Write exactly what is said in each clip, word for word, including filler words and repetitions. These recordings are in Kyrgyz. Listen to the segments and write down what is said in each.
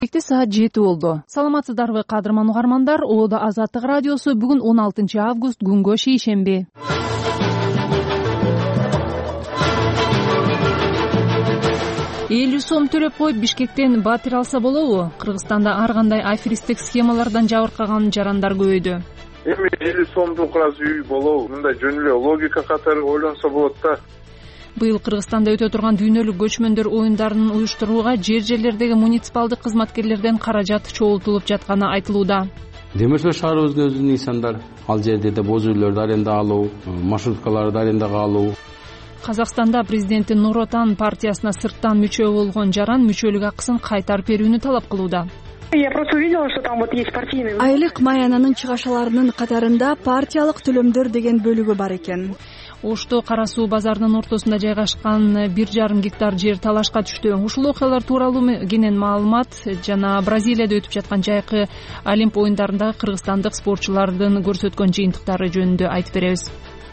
Экти саат жети болду. Саламатсыздарбы кадырман угармандар, Оодо Азаттык радиосу бүгүн он алтынчы август күнгө шейшемби. элүү сом төлөп коюп Бишкектен батир алса болобу? Кыргызстанда ар кандай аферисттик схемалардан жабыркаган жарандар көбөйдү. Эми элүү сомдук ыраазы үй болобу? Мындай жөн эле логика катары ойлонсо болот да. Быйыл Кыргызстанда өтө турган дүйнөлүк көчмөндөр оюндарын уюштурууга жер жерлердеги муниципалдык кызматкерлерден каражат чогултулуп жатканы айтылууда. Демир сөз шаарыбызга өзүнүн нысандар, ал жерде да боз үйлөрдү аренда алуу, маршруткаларды арендага алуу. Казакстанда президенти Нур Отан партиясына сырттан мүчө болгон жаран мүчөлүк акысын кайтарып берүүнү талап кылууда. Я просто увидела, что там вот есть партийный. Айлык маянанын чыгашаларынын катарында партиялык төлөмдөр деген бөлүгү бар экен. Ошто Кара суу базарынын ортосунда жайгашкан бир жарым гектар жер талашка түштү. Ушул окуялар тууралуу кенен маалымат жана Бразилияда өтүп жаткан жайкы Олимп оюндарындагы кыргызстандык спортчулардын көрсөткөн жыйынтыктары жөнүндө айтып беребиз.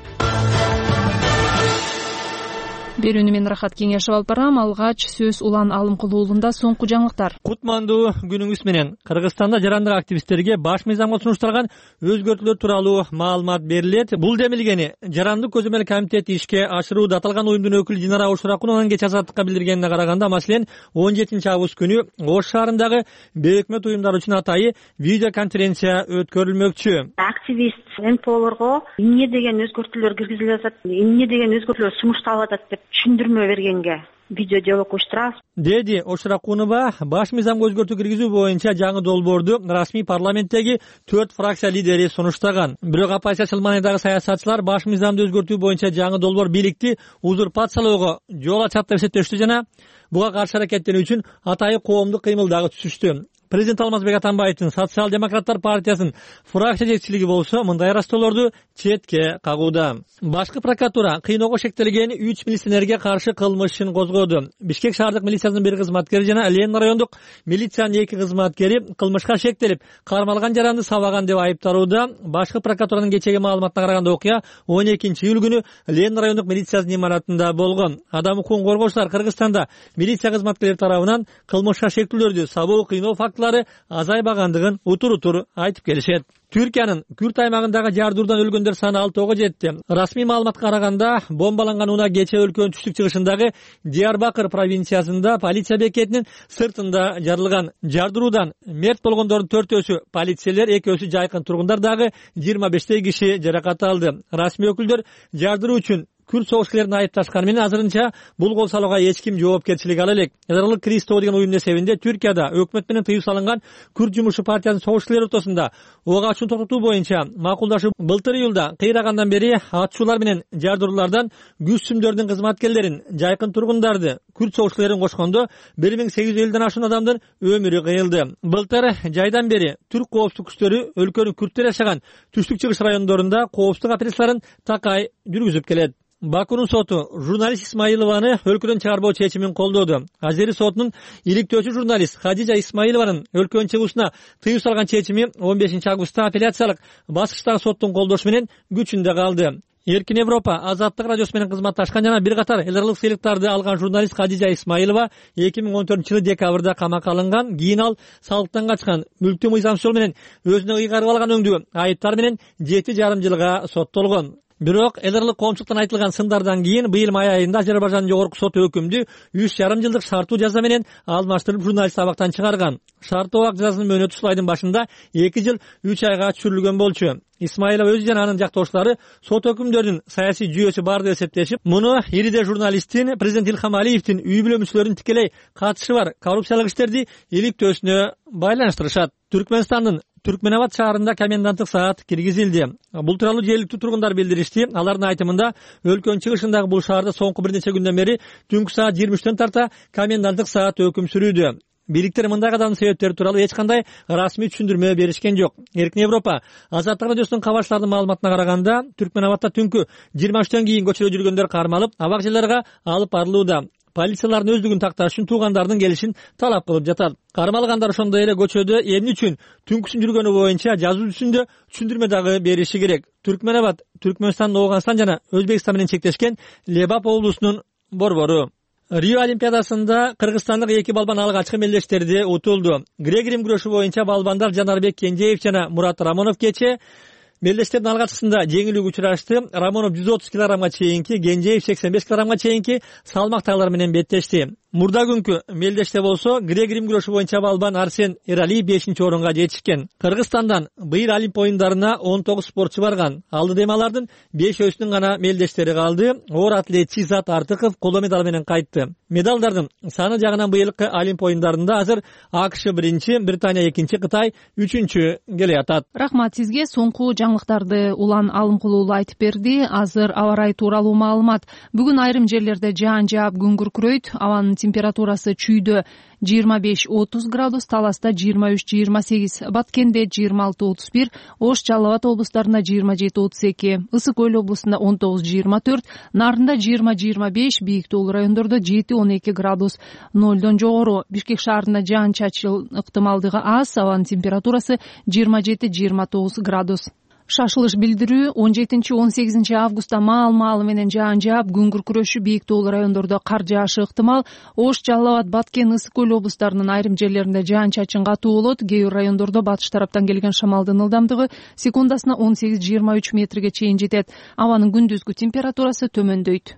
Берүүнү мен Рахат Кеңешев алып барам. Алгач сөз Улан Алымкулуу уулунда соңку жаңылыктар. Кутмандуу күнүңүз менен. Кыргызстанда жарандык активисттерге баш мыйзамга сунушталган өзгөртүүлөр тууралуу маалымат берилет. Бул демилгени Жарандык көзөмөл комитети ишке ашырууда. Аталган уюмдун өкүлү Динара Ошуракунованын кечээ Азаттыкка билдиргенине караганда, маселен он жетинчи август күнү Ош шаарындагы бейөкмөт уюмдар үчүн атайы видео конференция өткөрүлмөкчү. Активист эн пэ олорго эмне деген өзгөртүүлөр киргизилип атат, эмне деген өзгөртүүлөр сунушталып атат деп түшүндүрмө бергенге видео диалог уюштурабыз, деди Ошуракунова. Баш мыйзамга өзгөртүү киргизүү боюнча жаңы долбоорду расмий парламенттеги төрт фракция лидери сунуштаган. Бирок оппозициячыл маанидагы саясатчылар баш мыйзамды өзгөртүү боюнча жаңы долбоор бийликти узурпациялоого жол ачат деп эсептешти жана буга каршы аракеттенүү үчүн атайы коомдук кыймылдагы түзүштү. Президент Алмазбек Атамбаевдин Социал-демократтар партиясынын фракция жетекчилиги болсо мындай арастоолорду четке кагууда. Башкы прокуратура кыйноого шектелген үч милиционерге каршы кылмыш ишин козгоду. Бишкек шаардык милициясынын бир кызматкери жана Ленин райондук милициянын эки кызматкери кылмышка шектелип, кармалган жаранды сабаган деп айыпталууда. Башкы прокуратуранын кечеги маалыматына караганда окуя он экинчи июль күнү Ленин райондук милициясынын имаратында болгон. Адам укугун коргоочулар Кыргызстанда милиция кызматкерлери тарабынан кылмышка шектүүлөрдү сабоо, кыйноо фактылары азайбагандыгын утур-утур айтып келишет. Түркиянын Күрт аймагындагы жардыруудан өлгөндөр саны алтыга жетти. Расмий маалыматка караганда, бомбаланган унаа кечээ өлкөнүн түштүк чыгышындагы Диярбакыр провинциясында полиция бекетинин сыртында жарылган. Жардыруудан мерт болгондордун төртөөсү полицейлер, экөөсү жайкын тургундар, дагы жыйырма бештей киши жаракат алды. Расмий өкүлдөр жардыруу үчүн Күрт согушкерлерин айыпташканы менен азырынча бул кол салууга эч ким жоопкерчилик ала элек. Эдарлык Кристо деген уюм эсебинде Түркияда өкмөт менен тыюу салынган Күрт жумушчу партиясынын согушкерлери ортосунда ок ачууну токтотуу боюнча макулдашуу былтыр июлда кыйрагандан бери атчуулар менен жардыруулардан күчсүмдөрдүн кызматкерлерин, жайкын тургундарды, Күрт согушкерлерин кошкондо бир миң сегиз жүз элүүдөн ашуун адамдын өмүрү кыйылды. Былтыр жайдан бери түрк коопсуздук күчтөрү өлкөнүн күрттөр жашаган түштүк чыгыш райондорунда коопсуздук операцияларын такай жүргүзүп келет. Бакунун соту журналист Исмаилованы өлкөдөн чыгарбоо чечимин колдоду. Азери сотунун иликтөөчү журналист Хадижа Исмаилованын өлкөнүн чыгуусуна тыюу салган чечими он бешинчи августта апелляциялык баскычтагы соттун колдошу менен күчүндө калды. Эркин Европа Азаттык радиосу менен кызматташкан жана бир катар эл аралык сыйлыктарды алган журналист Хадижа Исмаилова эки миң он төртүнчү жылы декабрда камакка алынган. Кийин ал салыктан качкан. Мүлктү мыйзамсыз жол менен өзүнө ыйгарып алган өңдүү айыптар менен жети жарым жылга соттолгон. Бирок эл аралык коомчулуктан айтылган сындардан кийин быйыл май айында Азербайжандын жогорку соту өкүмдү үч жарым жылдык шарттуу жаза менен алмаштырып журналист абактан чыгарган. Шарттуу абак жазасынын мөөнөтү ушул айдын башында эки жыл үч айга түшүрүлгөн болчу. Исмаилова өзү жана анын жактоошулары сот өкүмдөрүнүн саясий жүйөсү бар деп эсептешип, муну ириде журналисттин, президент Илхам Алиевдин үй бүлө мүчөлөрүнүн тикелей катышы бар коррупциялык иштерди иликтөөсүнө байланыштырышат. Түркмөнстандын Түркменабад шаарында коменданттык саат киргизилди. Бул тууралуу жергиликтүү тургундар билдиришти. Алардын айтымында өлкөнүн чыгышындагы бул шаарда соңку бир нече күндөн бери түнкү саат жыйырма үчтөн тарта коменданттык саат өкүм сүрүүдө. Бийликтер мындай кадамдын себептери тууралуу эч кандай расмий түшүндүрмө беришкен жок. Эркин Европа Азаттык радиосунун кабарчылардын маалыматына караганда, Түркменабадта түнкү жыйырма үчтөн кийин көчөдө жүргөндөр кармалып, абак жерлерге алып барылууда. Полициялардын өздүгүн такташ үчүн туугандардын келишин талап кылып жатат. Кармалгандар ошондой эле көчөдө эмне үчүн түнкүсүн жүргөнү боюнча жазуу жүзүндө түшүндүрмө дагы бериши керек. Түркменабад Түркмөнстан, Ооганстан жана Өзбекстан менен чектешкен Лебап облусунун борбору. Рио Олимпиадасында кыргызстандык эки балбан алгачкы мелдештерди утулду. Грек-рим күрөшү боюнча балбандар Жанарбек Кенжеев жана Мурат Рамонов кече мелдештердин алгачкысында жеңилүүгө учурашты. Рамонов жүз отуз килограммга чейинки, Кенжеев сексен беш килограммга чейинки салмак тайлар менен беттешти. Мурда күнкү мелдеште болсо грек-рим күрөшү боюнча балбан Арсен Эрали бешинчи орунга жетишкен. Кыргызстандан быйыл Олимп оюндарына он тогуз спортчу барган. Алды алардын беш өсүнүн гана мелдештери калды. Оор атлет Чизат Артыков коло медаль менен кайтты. Медалдардын саны жагынан быйылкы Олимп оюндарында азыр АКШ биринчи, Британия экинчи, Кытай үчүнчү келе атат. Рахмат сизге. Соңку жаңылыктарды Улан Алымкулуулу айтып берди. Азыр аба ырайы тууралуу маалымат. Бүгүн айрым жерлерде жаан жаап күн күркүрөйт. Абанын температурасы чүйдө жыйырма беш отуз градус, Таласта жыйырма үч жыйырма сегиз, Баткенде жыйырма алты отуз бир, Ош, Жалал Абад облустарында жыйырма жети отуз эки, Ысык Көл облусунда он тогуз жыйырма төрт, Нарында жыйырма жыйырма беш, Бийик Тоолуу райондордо жети он эки градус нолдон жогору. Бишкек шаарында жаан чачыл ыктымалдыгы аз, абанын температурасы жыйырма жети жыйырма тогуз градус. Шашылыш билдирүү он жетинчи он сегизинчи августта маал-маалы менен жаан жаап, күн күркүрөшү, Бийик Тоолуу райондордо кар жаашы ыктымал. Ош, Жалал Абад, Баткен, Ысык Көл облустарынын айрым жерлеринде жаан чачын катуу болот. Кээ бир райондордо батыш тараптан келген шамалдын ылдамдыгы секундасына он сегиз жыйырма үч метрге чейин жетет. Абанын күндүзгү температурасы төмөндөйт.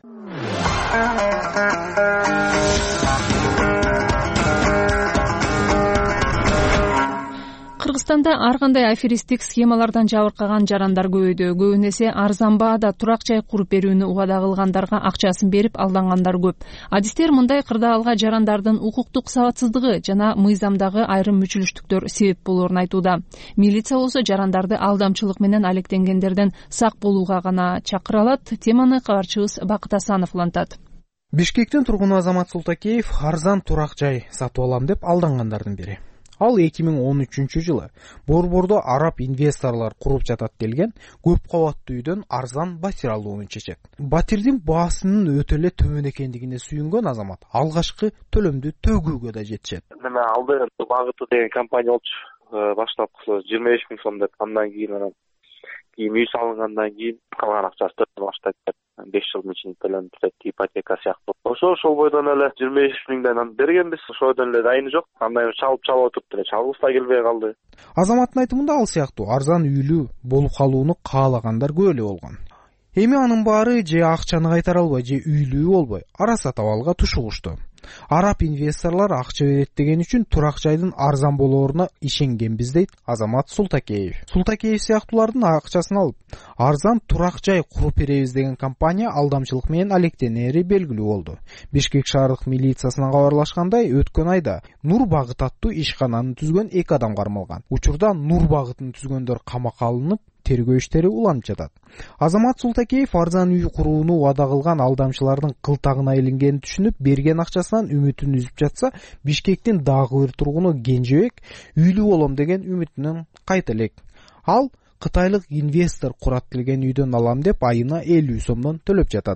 Кыргызстанда ар кандай аферистик схемалардан жабыркаган жарандар көбөйдү. Көбүн эсе арзан баада турак жай куруп берүүнү убада кылгандарга акчасын берип алдангандар көп. Адистер мындай кырдаалга жарандардын укуктук сабатсыздыгы жана мыйзамдагы айрым мүчүлүштүктөр себеп болоорун айтууда. Милиция болсо жарандарды алдамчылык менен алектенгендерден сак болууга гана чакыра алат. Теманы кабарчыбыз Бакыт Асанов улантат. Бишкектин тургуну Азамат Султакеев арзан турак жай сатып алам деп алдангандардын бири. Ал эки миң он үчүнчү жылы Борбордо араб инвесторлор куруп жатат делген көп кабаттуу үйдөн арзан батир алууну чечет. Батирдин баасынын өтө эле төмөн экендигине сүйүнгөн Азамат алгачкы төлөмдү төгүүгө да жетишет. Мен алдыгы багыты деген компания болчу. Баштапкысы жыйырма беш миң сом деп, андан кийин анан кийин үй салынгандан кийин калган акчасы төлөп баштайт деп беш жылдын ичинде төлөнүп кетет, ипотека сыяктуу. Ошо ошол бойдон эле жыйырма беш миңден бергенбиз. Ошодон эле дайыны жок. Андай чалып чалып отуруп деле чалгыбыз да келбей калды. Азаматтын айтымында ал сыяктуу арзан үйлүү болуп калууну каалагандар көп эле болгон. Эми анын баары же акчаны кайтара албай, же үйлүү болбой араса табалга тушугушту. Араб инвесторлор акча берет деген үчүн турак жайдын арзан болооруна ишенгенбиз дейт Азамат Султакеев. Султакеев сыяктуулардын акчасын алып, арзан турак жай куруп беребиз деген компания алдамчылык менен алектенери белгилүү болду. Бишкек шаардык милициясына кабарлашкандай, өткөн айда Нур Багыт аттуу ишкананы түзгөн эки адам кармалган. Учурда Нур Багытын түзгөндөр камакка алынып, тергөө иштери уланып жатат. Азамат Султакеев арзан үй курууну убада кылган алдамчылардын кылтагына илингенин түшүнүп, берген акчасынан үмүтүн үзүп жатса, Бишкектин дагы бир тургуну Кенжебек үйлүү болом деген үмүтүнөн кайта элек. Ал кытайлык инвестор курат келген үйдөн алам деп айына элүү сомдон төлөп жатат.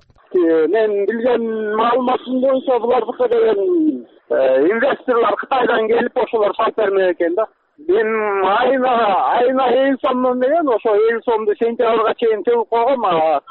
Мен билген маалыматым боюнча булардыкы деген инвесторлор Кытайдан келип ошолор салып бермек экен да. Мен айына айына элүү сомдон деген ошо элүү сомду сентябрга чейин төлөп койгом.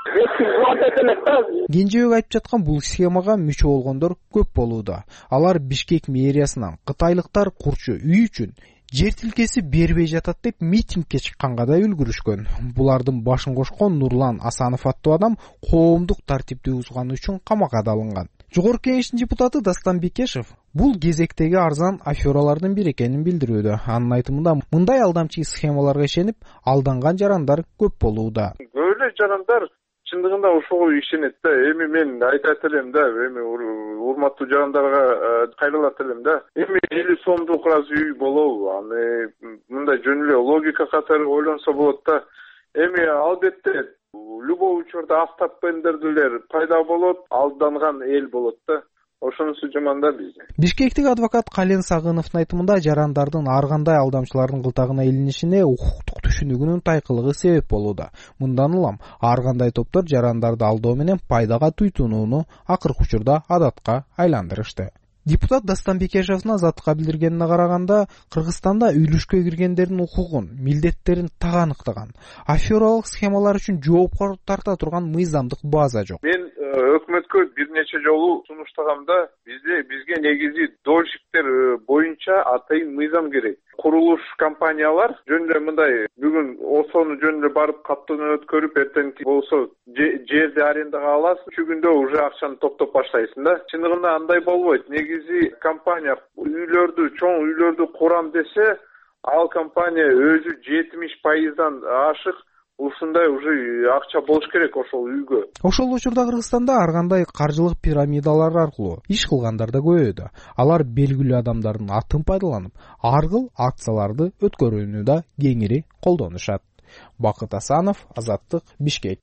Кенжебек айтып жаткан бул схемага мүчө болгондор көп болууда. Алар Бишкек мэриясынан кытайлыктар курчу үй үчүн жер тилкеси бербей жатат деп митингке чыкканга да үлгүрүшкөн. Булардын башын кошкон Нурлан Асанов аттуу адам коомдук тартипти бузганы үчүн камакка алынган. Жогорку Кеңештин депутаты Дастан Бекешев бул кезектеги арзан афералардын бири экенин билдирүүдө. Анын айтымында мындай алдамчы схемаларга ишенип алданган жарандар көп болууда. Böyle жарандар чындыгында ошого ишенет да. Эми мен айтат элем да, эми урматтуу жарандарга кайрылат элем да. Эми элүү сомдук аз үй болобу? Аны мындай жөн эле логика катары ойлонсо болот да. Эми албетте любой учурда автопендерлер пайда болот, алданган эл болот да. Ошонусу жаман да бизде. Бишкектик адвокат Кален Сагыновдун айтымында жарандардын ар кандай алдамчылардын кылтагына илинишине укуктук түшүнүгүнүн тайкылыгы себеп болууда. Мындан улам ар кандай топтор жарандарды алдоо менен пайдага туйтунууну акыркы учурда адатка айландырышты. Депутат Дастан Бекешевдин Азаттыкка билдиргенине караганда, Кыргызстанда үйлүшкө киргендердин укугун, милдеттерин так аныктаган, афералык схемалар үчүн жоопкер тарта турган мыйзамдык база жок. Мен өкмөткө бир нече жолу сунуштагамда бизде бизге негизи дольщиктер боюнча атайын мыйзам керек. Курулуш компаниялар жөн эле мындай бүгүн осону жөн эле барып каттоону өткөрүп, эртеңки болсо жерди арендага аласың, үч күндө уже акчаны топтоп баштайсың да. Чындыгында андай болбойт. Негизи компания үйлөрдү, чоң үйлөрдү курам десе, ал компания өзү жетимиш пайыздан ашык ушундай уже акча болуш керек ошол үйгө. Ошол учурда Кыргызстанда ар кандай каржылык пирамидалар аркылуу иш кылгандар да көбөйдү. Алар белгилүү адамдардын атын пайдаланып, ар кыл акцияларды өткөрүүнү да кеңири колдонушат. Бакыт Асанов, Азаттык, Бишкек.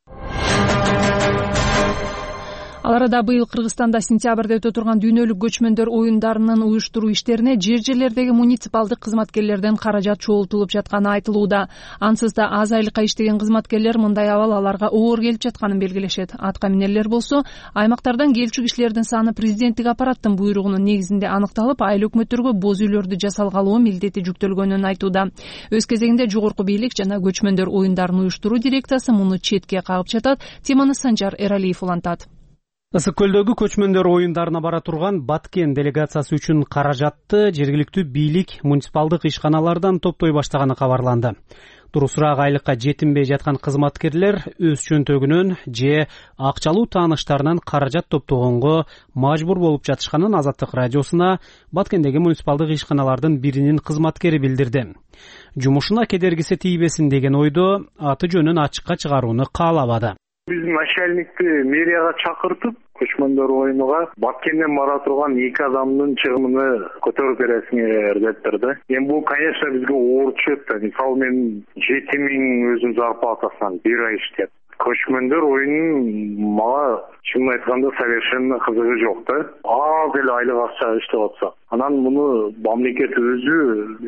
Ал арада быйыл Кыргызстанда сентябрда өтө турган дүйнөлүк көчмөндөр оюндарынын уюштуруу иштерине жер жерлердеги муниципалдык кызматкерлерден каражат чогултулуп жатканы айтылууда. Ансыз да аз айлыкка иштеген кызматкерлер мындай абал аларга оор келип жатканын белгилешет. Атка минерлер болсо, аймактардан келчү кишилердин саны президенттик аппараттын буйругунун негизинде аныкталып, айыл өкмөттөргө боз үйлөрдү жасалгалоо милдети жүктөлгөнүн айтууда. Өз кезегинде жогорку бийлик жана көчмөндөр оюндарын уюштуруу дирекциясы муну четке кагып жатат. Теманы Санжар Эралиев улантат. Ысык көлдөгү көчмөндөр оюндарына бара турган Баткен делегациясы үчүн каражатты жергиликтүү бийлик муниципалдык ишканалардан топтой баштаганы кабарланды. Турусураак айлыкка жетинбей жаткан кызматкерлер өз чөнтөгүнөн же акчалуу тааныштарынан каражат топтогонго мажбур болуп жатышканын Азаттык радиосуна Баткендеги муниципалдык ишканалардын биринин кызматкери билдирди. Жумушуна кедергиси тийбесин деген ойдо аты жөнүн ачыкка чыгарууну каалабады. Биз начальникти мэрияга чакыртып, көчмөндөр оюнуга Баткенден бара турган эки адамдын чыгымын көтөрүп бересиңер дептир да. Эми бул, конечно, бизге оор түшөт да. Мисалы мен жети миң өзүм зарплатасынан бир ай иштеп. Көчмөндөр оюнун мага чынын айтканда совершенно кызыгы жок да. Аз эле айлык акча иштеп атса. Анан муну мамлекет өзү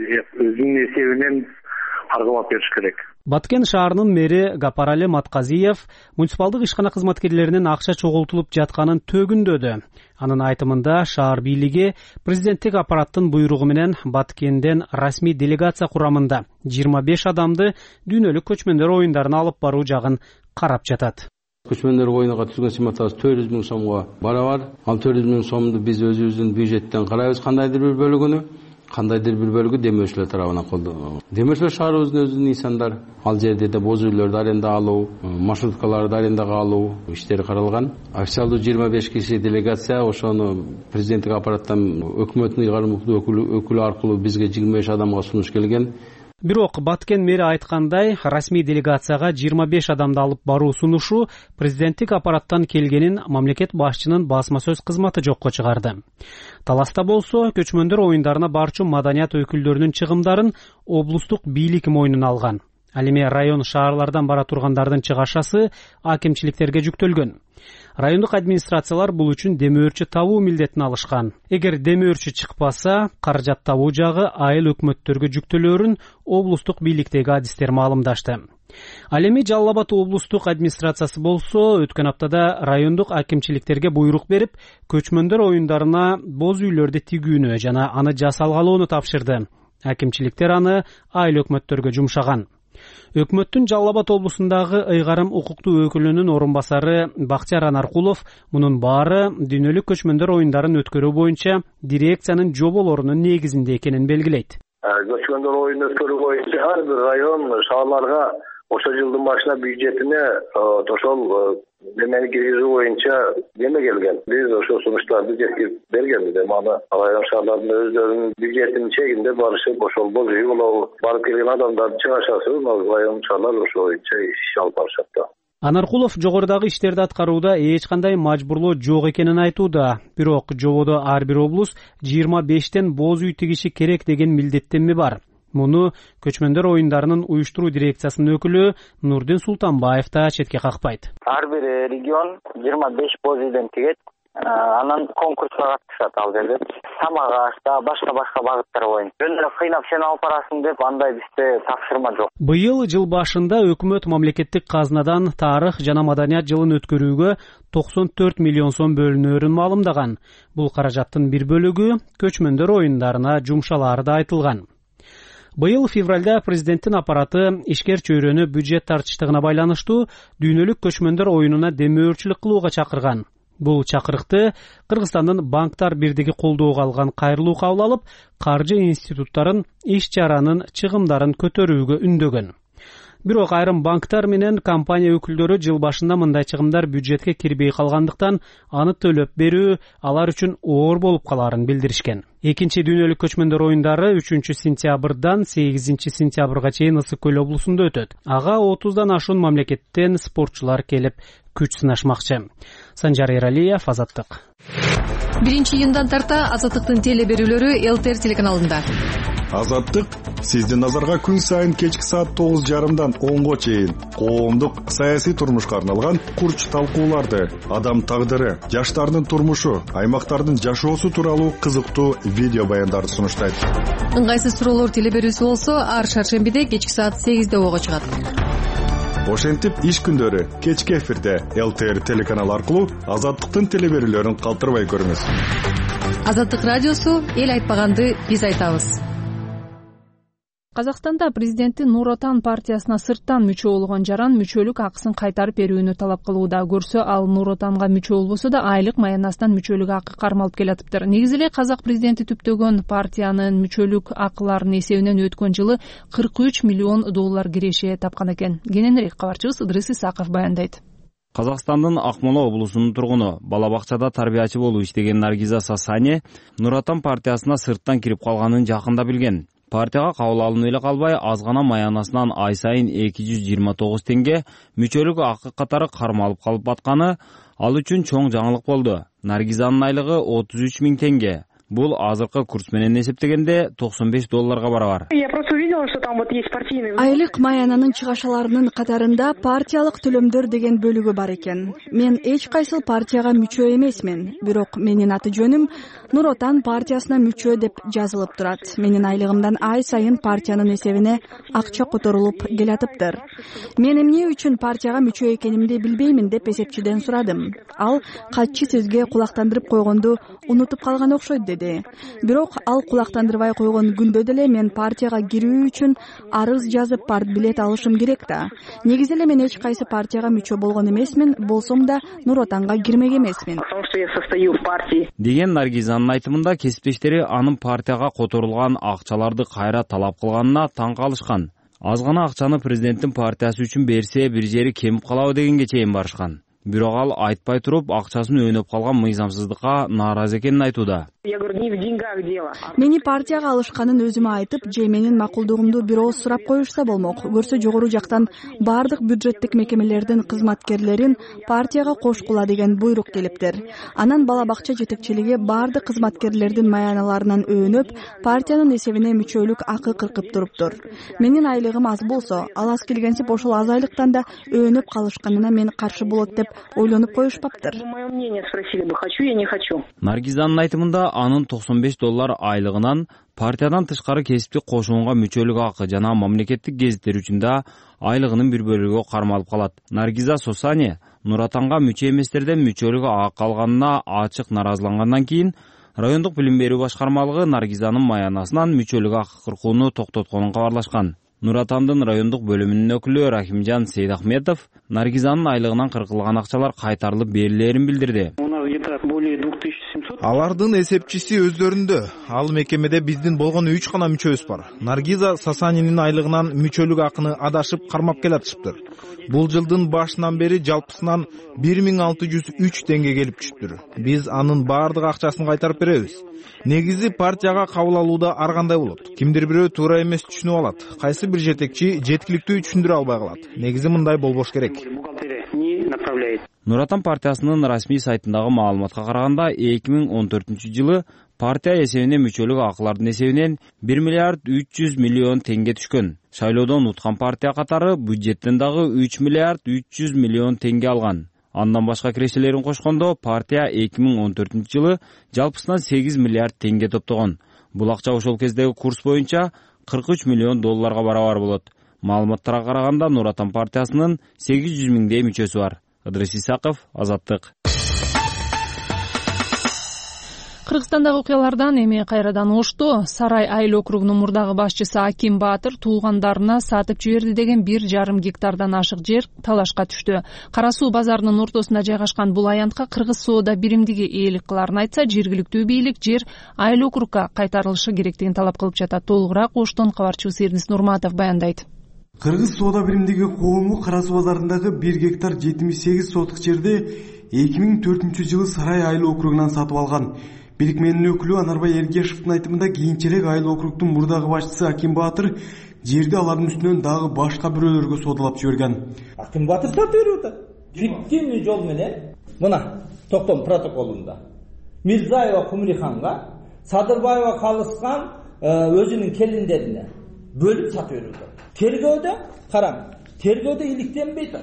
өзүнүн эсебинен аргылап бериш керек. Баткен шаарынын мэри Гапарали Матказиев муниципалдык ишкана кызматкерлеринин акча чогултулуп жатканын төгүндөдү. Анын айтымында шаар бийлиги президенттик аппараттын буйругу менен Баткенден расмий делегация курамында жыйырма беш адамды дүйнөлүк көчмөндөр оюндарына алып баруу жагын карап жатат. Көчмөндөр оюнуга түзгөн сыматыбыз төрт жүз миң сомго барабар. Ал төрт жүз миң сомду биз өзүбүздүн бюджеттен карайбыз, кандайдыр бир бөлүгүнү. Кандайдыр бир бөлүгү демөөрчүлөр тарабынан колдонулат. Демөөрчүлөр шаарыбыздын өзүнүн нысандар, ал жерде да боз үйлөрдү аренда алуу, маршруткаларды арендага алуу иштери каралган. Официалдуу жыйырма беш киши делегация ошону президенттик аппараттан өкмөттүн ыйгарым өкүлү аркылуу бизге жыйырма беш адамга сунуш келген. Бирок Баткен мэри айткандай, расмий делегацияга жыйырма беш адамды алып баруу сунушу президенттик аппараттан келгенин мамлекет башчынын басма сөз кызматы жокко чыгарды. Таласта болсо, көчмөндөр оюндарына барчу маданият өкүлдөрүнүн чыгымдарын облустук бийлик мойнуна алган. Ал эми район шаарлардан бара тургандардын чыгашасы акимчиликтерге жүктөлгөн. Райондук администрациялар бул үчүн демөөрчү табуу милдетин алышкан. Эгер демөөрчү чыкпаса, каражат табуу жагы айыл өкмөттөргө жүктөлөөрүн облустук бийликтеги адистер маалымдашты. Ал эми Жалал Абад облустук администрациясы болсо, өткөн аптада райондук акимчиликтерге буйрук берип, көчмөндөр оюндарына боз үйлөрдү тигүүнү жана аны жасалгалоону тапшырды. Акимчиликтер аны айыл өкмөттөргө жумшаган. Өкмөттүн Жалал Абад облусундагы ыйгарым укуктуу өкүлүнүн орун басары Бактияр Анаркулов мунун баары дүйнөлүк көчмөндөр оюндарын өткөрүү боюнча дирекциянын жоболорунун негизинде экенин белгилейт. Көчмөндөр оюнун өткөрүү боюнча ар бир район шаарларга ошо жылдын башына бюджетине ошол немени киргизүү боюнча неме келген. Биз ошол сунуштарды жеткирип бергенбиз. Аны район шаарлардын өздөрүнүн бюджетинин чегинде барышып, ошол боз үй болобу, барып келген адамдардын чыгашасы район шаарлар ошол боюнча иш алып барышат да. Анаркулов жогорудагы иштерди аткарууда эч кандай мажбурлоо жок экенин айтууда. Бирок жободо ар бир облус жыйырма бештен боз үй тигиши керек деген милдеттенме бар. Муну көчмөндөр оюндарынын уюштуруу дирекциясынын өкүлү Нурдин Султанбаев да четке какпайт. Ар бир регион жыйырма беш боз үйдөн тигет. Анан конкурска катышат ал жерде. Тамак аш да башка башка багыттар боюнча. Жөн эле кыйнап сен алып барасың деп андай бизде тапшырма жок. Быйыл жыл башында өкмөт мамлекеттик казнадан тарых жана маданият жылын өткөрүүгө токсон төрт миллион сом бөлүнөрүн маалымдаган. Бул каражаттын бир бөлүгү көчмөндөр оюндарына жумшалары да айтылган. Быйыл февралда президенттин аппараты ишкер чөйрөнү бюджет тартыштыгына байланыштуу дүйнөлүк көчмөндөр оюнуна демөөрчүлүк кылууга чакырган. Бул чакырыкты Кыргызстандын банктар бирдиги колдоого алган кайрылуу кабыл алып, каржы институттарын иш чаранын чыгымдарын көтөрүүгө үндөгөн. Бирок айрым банктар менен компания өкүлдөрү жыл башында мындай чыгымдар бюджетке кирбей калгандыктан аны төлөп берүү алар үчүн оор болуп калаарын билдиришкен. Экинчи дүйнөлүк көчмөндөр оюндары үчүнчү сентябрдан сегизинчи сентябрга чейин Ысык көл облусунда өтөт. Ага отуздан ашуун мамлекеттен спортчулар келип күч сынашмакчы. Санжар Эралиев, Азаттык. Биринчи июндан тарта Азаттыктын теле берүүлөрү Эл Т Р телеканалында. Азаттык сиздин назарга күн сайын кечки саат тогуз жарымдан онго чейин коомдук саясий турмушка арналган курч талкууларды, адам тагдыры, жаштардын турмушу, аймактардын жашоосу тууралуу кызыктуу видео баяндарды сунуштайт. Ыңгайсыз суроолор теле берүүсү болсо ар шаршембиде кечки саат сегизде ого чыгат. Ошентип иш күндөрү кечки эфирде Эл Т Р телеканалы аркылуу Азаттыктын теле берүүлөрүн калтырбай көрүңүз. Азаттык радиосу эл айтпаганды биз айтабыз. Казакстанда президенти Нур Отан партиясына сырттан мүчө болгон жаран мүчөлүк акысын кайтарып берүүнү талап кылууда. Көрсө ал Нур Отанга мүчө болбосо да айлык маянасынан мүчөлүк акы кармалып келатыптыр. Негизи эле казак президенти түптөгөн партиянын мүчөлүк акыларынын эсебинен өткөн жылы кырк үч миллион доллар киреше тапкан экен. Кененирээк кабарчыбыз Ыдрыс Исаков баяндайт. Казакстандын Акмола облусунун тургуну, бала бакчада тарбиячы болуп иштеген Наргиза Сасани Нур Отан партиясына сырттан кирип калганын жакында билген. Партияга кабыл алынып эле калбай, азгана маянасынан ай сайын эки жүз жыйырма тогуз теңге мүчөлүк акы катары кармалып калып атканы ал үчүн чоң жаңылык болду. Наргизанын айлыгы отуз үч миң теңге. Бул азыркы курс менен эсептегенде токсон беш долларга барабар. Айлык маянанын чыгашаларынын катарында партиялык төлөмдөр деген бөлүгү бар экен. Мен эч кайсыл партияга мүчө эмесмин, бирок менин аты жөнүм Нур Отан партиясына мүчө деп жазылып турат. Менин айлыгымдан ай сайын партиянын эсебине акча которулуп келатыптыр. Мен эмне үчүн партияга мүчө экенимди билбеймин деп эсепчиден сурадым. Ал катчы сөзгө кулактандырып койгонду унутуп калган окшойт деди. Бирок ал кулактандырбай койгон күндө деле мен партияга кирүү үчүн арыз жазып партбилет алышым керек да. Негизи эле мен эч кайсы партияга мүчө болгон эмесмин, болсом да Нур Отанга кирмек эмесмин. Деген Наргизанын айтымында кесиптештери анын партияга которулган акчаларды кайра талап кылганына таң калышкан. Азгана акчаны президенттин партиясы үчүн берсе бир жери кемип калабы дегенге чейин барышкан. Бирок ал айтпай туруп акчасын өнөп калган мыйзамсыздыкка нааразы экенин айтууда. Мени партияга алышканын өзүмө айтып, же менин макулдугумду бир ооз сурап коюшса болмок. Көрсө жогору жактан бардык бюджеттик мекемелердин кызматкерлерин партияга кошкула деген буйрук келиптир. Анан бала бакча жетекчилиги бардык кызматкерлердин маяналарынан өөнөп, партиянын эсебине мүчөлүк акы кыркып туруптур. Менин айлыгым аз болсо, ал аз келгенсип ошол аз айлыктан да өөнөп калышканына мен каршы болот деп ойлонуп коюшпаптыр. Наргизанын айтымында анын токсон беш доллар айлыгынан партиядан тышкары кесиптик кошуунга мүчөлүк акы жана мамлекеттик гезиттер үчүн да айлыгынын бир бөлүгү кармалып калат. Наргиза Сосани Нур Отанга мүчө эместерден мүчөлүк акы алганына ачык наразылангандан кийин райондук билим берүү башкармалыгы Наргизанын маянасынан мүчөлүк акы кыркууну токтотконун кабарлашкан. Нур Отандын райондук бөлүмүнүн өкүлү Рахимжан Сейдахметов Наргизанын айлыгынан кыркылган акчалар кайтарылып берилерин билдирди. Алардын эсепчиси өздөрүндө. Ал мекемеде биздин болгон үч гана мүчөбүз бар. Наргиза Сасанинин айлыгынан мүчөлүк акыны адашып кармап келатышыптыр. Бул жылдын башынан бери жалпысынан бир миң алты жүз үч теңге келип түшүптүр. Биз анын баардык акчасын кайтарып беребиз. Негизи партияга кабыл алууда ар кандай болот. Кимдир бирөө туура эмес түшүнүп алат. Кайсы бир жетекчи жеткиликтүү түшүндүрө албай калат. Негизи мындай болбош керек. Нур Отан партиясынын расмий сайтындагы маалыматка караганда эки миң он төртүнчү жылы партия эсебине мүчөлүк акылардын эсебинен бир миллиард үч жүз миллион теңге түшкөн. Шайлоодон уткан партия катары бюджеттен дагы үч миллиард үч жүз миллион теңге алган. Андан башка кирешелерин кошкондо партия эки миң он төртүнчү жылы жалпысынан сегиз миллиард теңге топтогон. Бул акча ошол кездеги курс боюнча кырк үч миллион долларга барабар болот. Маалыматтарга караганда Нур Отан партиясынын сегиз жүз миңдей мүчөсү бар. Ыдырыс Исаков, Азаттык. Кыргызстандагы окуялардан эми кайрадан Ошто Сарай айыл округунун мурдагы башчысы Аким Баатыр туугандарына сатып жиберди деген бир жарым гектардан ашык жер талашка түштү. Кара Суу базарынын ортосунда жайгашкан бул аянтка Кыргыз соода биримдиги ээлик кыларын айтса, жергиликтүү бийлик жер айыл округга кайтарылышы керектигин талап кылып жатат. Толугураак Оштон кабарчыбыз Эрнис Нурматов баяндайт. Кыргыз соода биримдиги коому Кара Суу базарындагы бир гектар жетимиш сегиз сотук жерди эки миң төртүнчү жылы Сарай айыл округунан сатып алган. Бирикменин өкүлү Анарбай Эргешевдин айтымында кийинчерээк айыл округдун мурдагы башчысы Аким Баатыр жерди алардын үстүнөн дагы башка бирөөлөргө соодалап жиберген. Аким Баатыр сатып берип атат. Биттими жол менен мына токтом протоколунда Мирзаева Кумриханга, Садырбаева Калыскан өзүнүн келиндерине бөлүп сатып берип атат. Тергөөдө караң, тергөөдө иликтенбейт.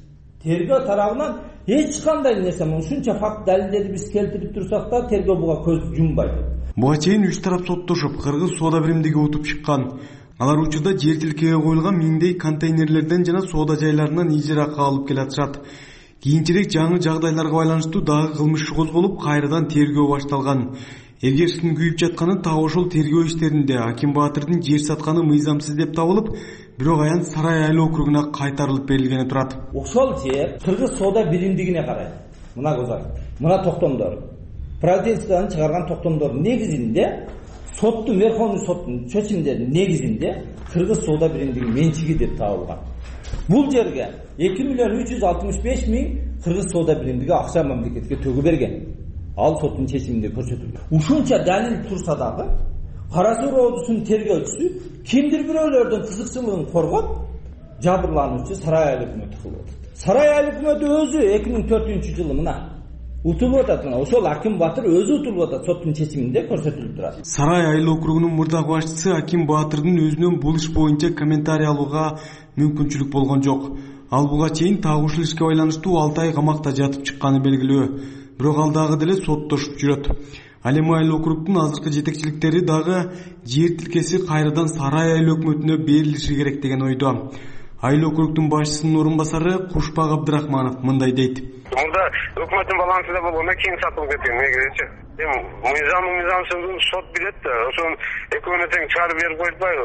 Тергөө тарабынан эч кандай нерсе, ушунча факт далилдерди биз келтирип турсак да тергөө буга көз жумбайт. Буга чейин үч тарап соттошуп, Кыргыз соода биримдиги утуп чыккан. Алар учурда жер тилкеге коюлган миңдей контейнерлерден жана соода жайларынан ижаракка алып келатышат. Кийинчерээк жаңы жагдайларга байланыштуу дагы кылмыш козголуп, кайрадан тергөө башталган. Эргешевдин күйүп жатканы так ошол тергөө иштеринде Аким Баатырдын жер сатканы мыйзамсыз деп табылып, бирок аянт Сарай айыл округуна кайтарылып берилгени турат. Ошол жер Кыргыз соода биримдигине карайт. Мына көзөр, мына токтомдор. Правительстводон чыгарган токтомдор негизинде соттун, Верховный соттун чечимдеринин негизинде Кыргыз соода биримдиги менчиги деп табылган. Бул жерге эки миллион үч жүз алтымыш беш миң Кыргыз соода биримдиги акча мамлекетке төгүп берген. Ал соттун чечиминде көрсөтүлгөн. Ушунча далил турса дагы Кара Суу роодусунун тергөөчүсү кимдир бирөөлөрдүн кызыкчылыгын коргоп, жабырлануучу Сарай айыл өкмөтү кылып атат. Сарай айыл өкмөтү өзү эки миң төртүнчү жылы мына утулуп атат. Ошол Аким Баатыр өзү утулуп атат, соттун чечиминде көрсөтүлүп турат. Сарай айыл округунун мурдагы башчысы Аким Баатырдын өзүнөн бул иш боюнча комментарий алууга мүмкүнчүлүк болгон жок. Ал буга чейин так ушул ишке байланыштуу алты ай камакта жатып чыкканы белгилүү. Бирок ал дагы деле соттошуп жүрөт. Ал эми айыл округдун азыркы жетекчиликтери дагы жер тилкеси кайрадан Сарай айыл өкмөтүнө берилиши керек деген ойдо. Айыл округдун башчысынын орун басары Кушпак Абдрахманов мындай дейт. Мында өкмөттүн балансында болгондон кийин сатылып кеткен негизичи. Эми мыйзам мыйзамсыздыгын сот билет да, ошону экөөнө тең чыгарып берип койтпайбы?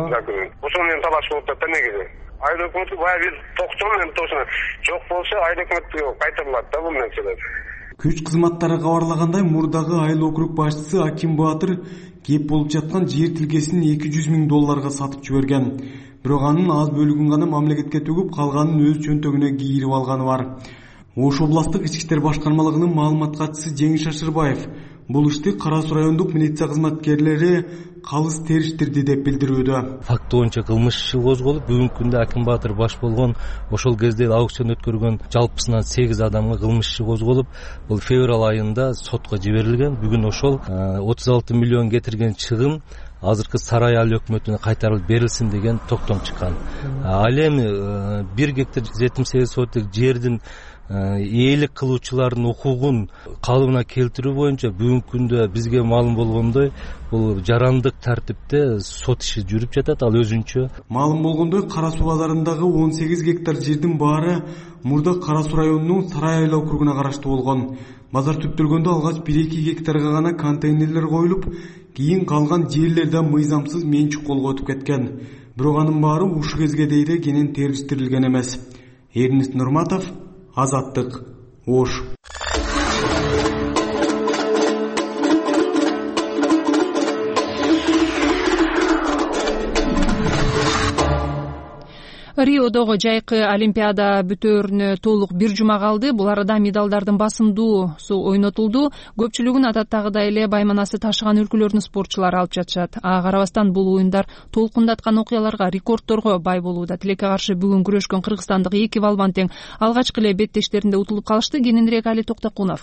Ошону менен талаш болуп атат да негизи. Айыл өкмөтү бая бир токтом менен тосуна жок болсо айыл өкмөткө кайтарылат да бул нерселер. Күч кызматтары кабарлагандай, мурдагы айыл округ башчысы Аким Баатыр кеп болуп жаткан жер тилкесин эки жүз миң долларга сатып жиберген. Бирок анын аз бөлүгүн гана мамлекетке төгүп, калганын өз чөнтөгүнө кийирип алганы бар. Ош областык ички иштер башкармалыгынын маалымат катчысы Жеңиш Ашырбаев бул ишти Кара Суу райондук милиция кызматкерлери калыс териштирди деп билдирүүдө. Факт боюнча кылмыш иши козголуп, бүгүнкү күндө Аким Баатыр баш болгон, ошол кезде аукцион өткөргөн жалпысынан сегиз адамга кылмыш иши козголуп, бул февраль айында сотко жиберилген. Бүгүн ошол отуз алты миллион кетирген чыгым азыркы Сарай айыл өкмөтүнө кайтарылып берилсин деген токтом чыккан. Ал эми бир гектар жетимиш сегиз сотук жердин ээлик кылуучулардын укугун калыбына келтирүү боюнча бүгүнкү күндө бизге маалым болгондой бул жарандык тартипте сот иши жүрүп жатат. Ал өзүнчө маалым болгондой Кара Суу базарындагы он сегиз гектар жердин баары мурда Кара Суу районунун Сарай айыл округуна караштуу болгон. Базар түптөлгөндө алгач бир эки гектарга гана контейнерлер коюлуп, кийин калган жерлерде мыйзамсыз менчик колго өтүп кеткен. Бирок анын баары ушул кезге дейре кенен териштирилген эмес. Эрнис Нурматов, Азаттык, Ош. Риодогу жайкы Олимпиада бүтөөрүнө толук бир жума калды. Бул арада медалдардын басымдуусу ойнотулду. Көпчүлүгүн адаттагыдай эле байманасы ташыган өлкөлөрдүн спортчулары алып жатышат. Ага карабастан бул оюндар толкундаткан окуяларга, рекордторго бай болууда. Тилекке каршы бүгүн күрөшкөн кыргызстандык эки балбан тең алгачкы эле беттештеринде утулуп калышты. Кененирээк Али Токтокунов.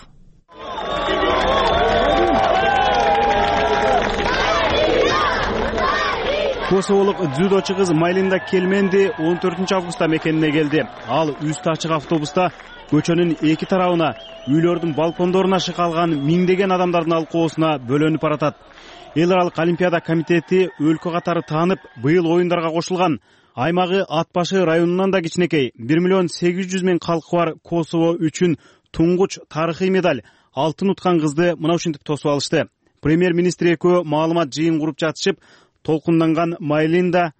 Косоволук дзюдочу кыз Майлинда Келменди он төртүнчү августта мекенине келди. Ал үстү ачык автобуста көчөнүн эки тарабына, үйлөрдүн балкондоруна шыкалган миңдеген адамдардын алкоосуна бөлөнүп баратат. Эл аралык Олимпиада комитети өлкө катары таанып, быйыл оюндарга кошулган аймагы Ат башы районунан да кичинекей бир миллион сегиз жүз миң калкы бар Косово үчүн туңгуч тарыхый медаль алтын уткан кызды мына ушинтип тосуп алышты. Премьер-министр экөө маалымат жыйын куруп жатышып, толкунданган Майлинда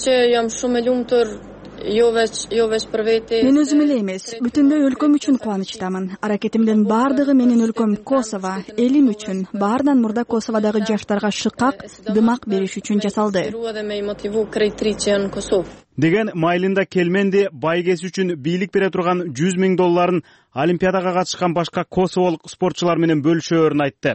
мен өзүм эле эмес, бүтүндөй өлкөм үчүн кубанычтамын. Аракетимдин баардыгы менин өлкөм Косово, элим үчүн, баардан мурда Косоводогу жаштарга шыкак, дымак бериш үчүн жасалды деген Майлинда Келменди байгеси үчүн бийлик бере турган жүз миң долларын Олимпиадага катышкан башка косоволук спортчулар менен бөлүшөөрүн айтты.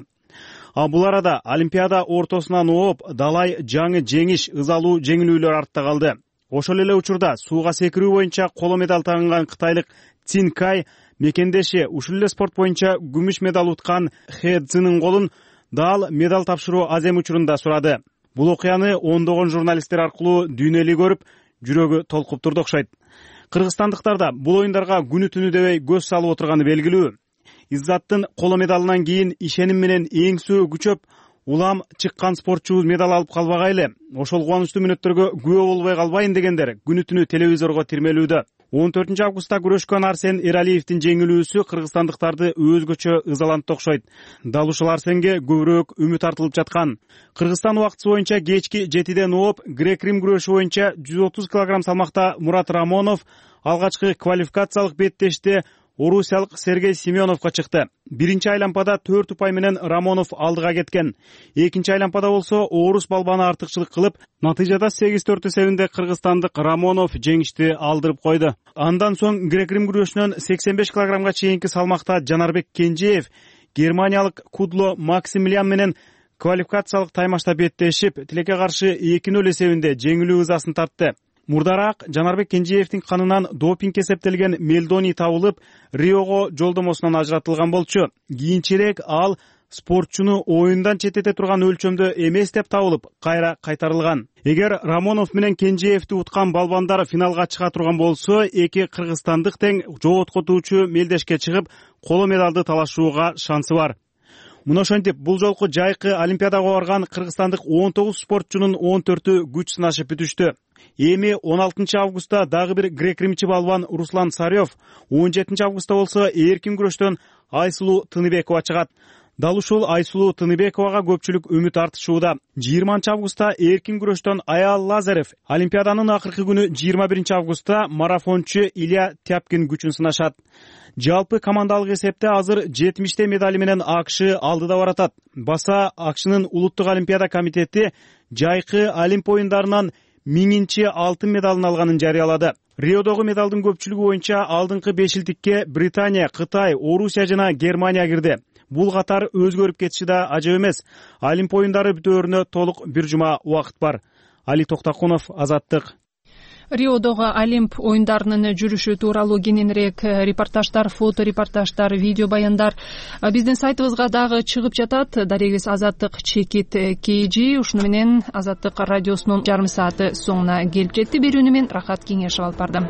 А бул арада Олимпиада ортосунан ооп, далай жаңы жеңиш, ызалуу жеңилүүлөр артта калды. Ошол эле учурда сууга секирүү боюнча коло медаль тагынган кытайлык Цин Кай мекендеши ушул эле спорт боюнча күмүш медаль уткан Хэ Цзинин колун дал медаль тапшыруу азем учурунда сурады. Бул окуяны ондогон журналисттер аркылуу дүйнөлүк көрүп, жүрөгү толкуп турду окшойт. Кыргызстандыктар да бул оюндарга күнү түнү дебей көз салып отурганы белгилүү. Иззаттын коло медалынан кийин ишеним менен эңсөө күчөп, улам чыккан спортчубуз медаль алып калбагайлы, ошол кубанычтуу мүнөттөргө күбө болбой калбайын дегендер күнү түнү телевизорго тирмелүүдө. он төртүнчү августта күрөшкөн Арсен Эралиевдин жеңилүүсү кыргызстандыктарды өзгөчө ызалантты окшойт. Дал ушул Арсенге көбүрөөк үмүт артылып жаткан. Кыргызстан убактысы боюнча кечки жетиден ооп, грек-рим күрөшү боюнча жүз отуз килограмм салмакта Мурат Рамонов алгачкы квалификациялык беттеште орусиялык Сергей Семеновго чыкты. Биринчи айлампада төрт упай менен Рамонов алдыга кеткен. Экинчи айлампада болсо орус балбаны артыкчылык кылып, натыйжада сегиз төрт эсебинде кыргызстандык Рамонов жеңишти алдырып койду. Андан соң грек-рим күрөшүнөн сексен беш килограммга чейинки салмакта Жанарбек Кенжеев германиялык Кудло Максимилиан менен квалификациялык таймашта беттешип, тилекке каршы эки нөл эсебинде жеңилүү ызасын тартты. Мурдараак Жанарбек Кенжеевдин канынан допинг эсептелген мелдоний табылып, Риого жолдомосунан ажыратылган болчу. Кийинчерээк ал спортчуну оюндан четтете турган өлчөмдө эмес деп табылып, кайра кайтарылган. Эгер Рамонов менен Кенжеевди уткан балбандар финалга чыга турган болсо, эки кыргызстандык тең жооткотуучу мелдешке чыгып, коло медалды талашууга шансы бар. Мына ошентип, бул жолку жайкы Олимпиадага барган кыргызстандык он тогуз спортчунун он төртү күч сынашып бүтүштү. Эми он алтынчы августта дагы бир грек-римчи балбан Руслан Царев, он жетинчи августта болсо эркин күрөштөн Айсулуу Тыныбекова чыгат. Дал ушул Айсулуу Тыныбековага көпчүлүк үмүт артышууда. жыйырманчы августта эркин күрөштөн Аял Лазарев, Олимпиаданын акыркы күнү жыйырма биринчи августта марафончу Илья Тяпкин күчүн сынашат. Жалпы командалык эсепте азыр жетимиштей медали менен АКШ алдыда баратат. Баса АКШнын улуттук олимпиада комитети жайкы Олимп оюндарынан миңинчи алтын медалын алганын жарыялады. Риодогу медалдын көпчүлүгү боюнча алдыңкы бешилдикке Британия, Кытай, Орусия жана Германия кирди. Бул катар өзгөрүп кетиши да ажап эмес. Олимп оюндары бүтөөрүнө толук бир жума убакыт бар. Али Токтакунов, Азаттык. Риодогу Олимп оюндарынын жүрүшү тууралуу кененирээк репортаждар, фото репортаждар, видео баяндар биздин сайтыбызга дагы чыгып жатат. Дарегиз Азаттык чекит kg. Ушуну менен Азаттык радиосунун жарым сааты соңуна келип жетти. Берүүнү мен Рахат Кеңешев алып бардым.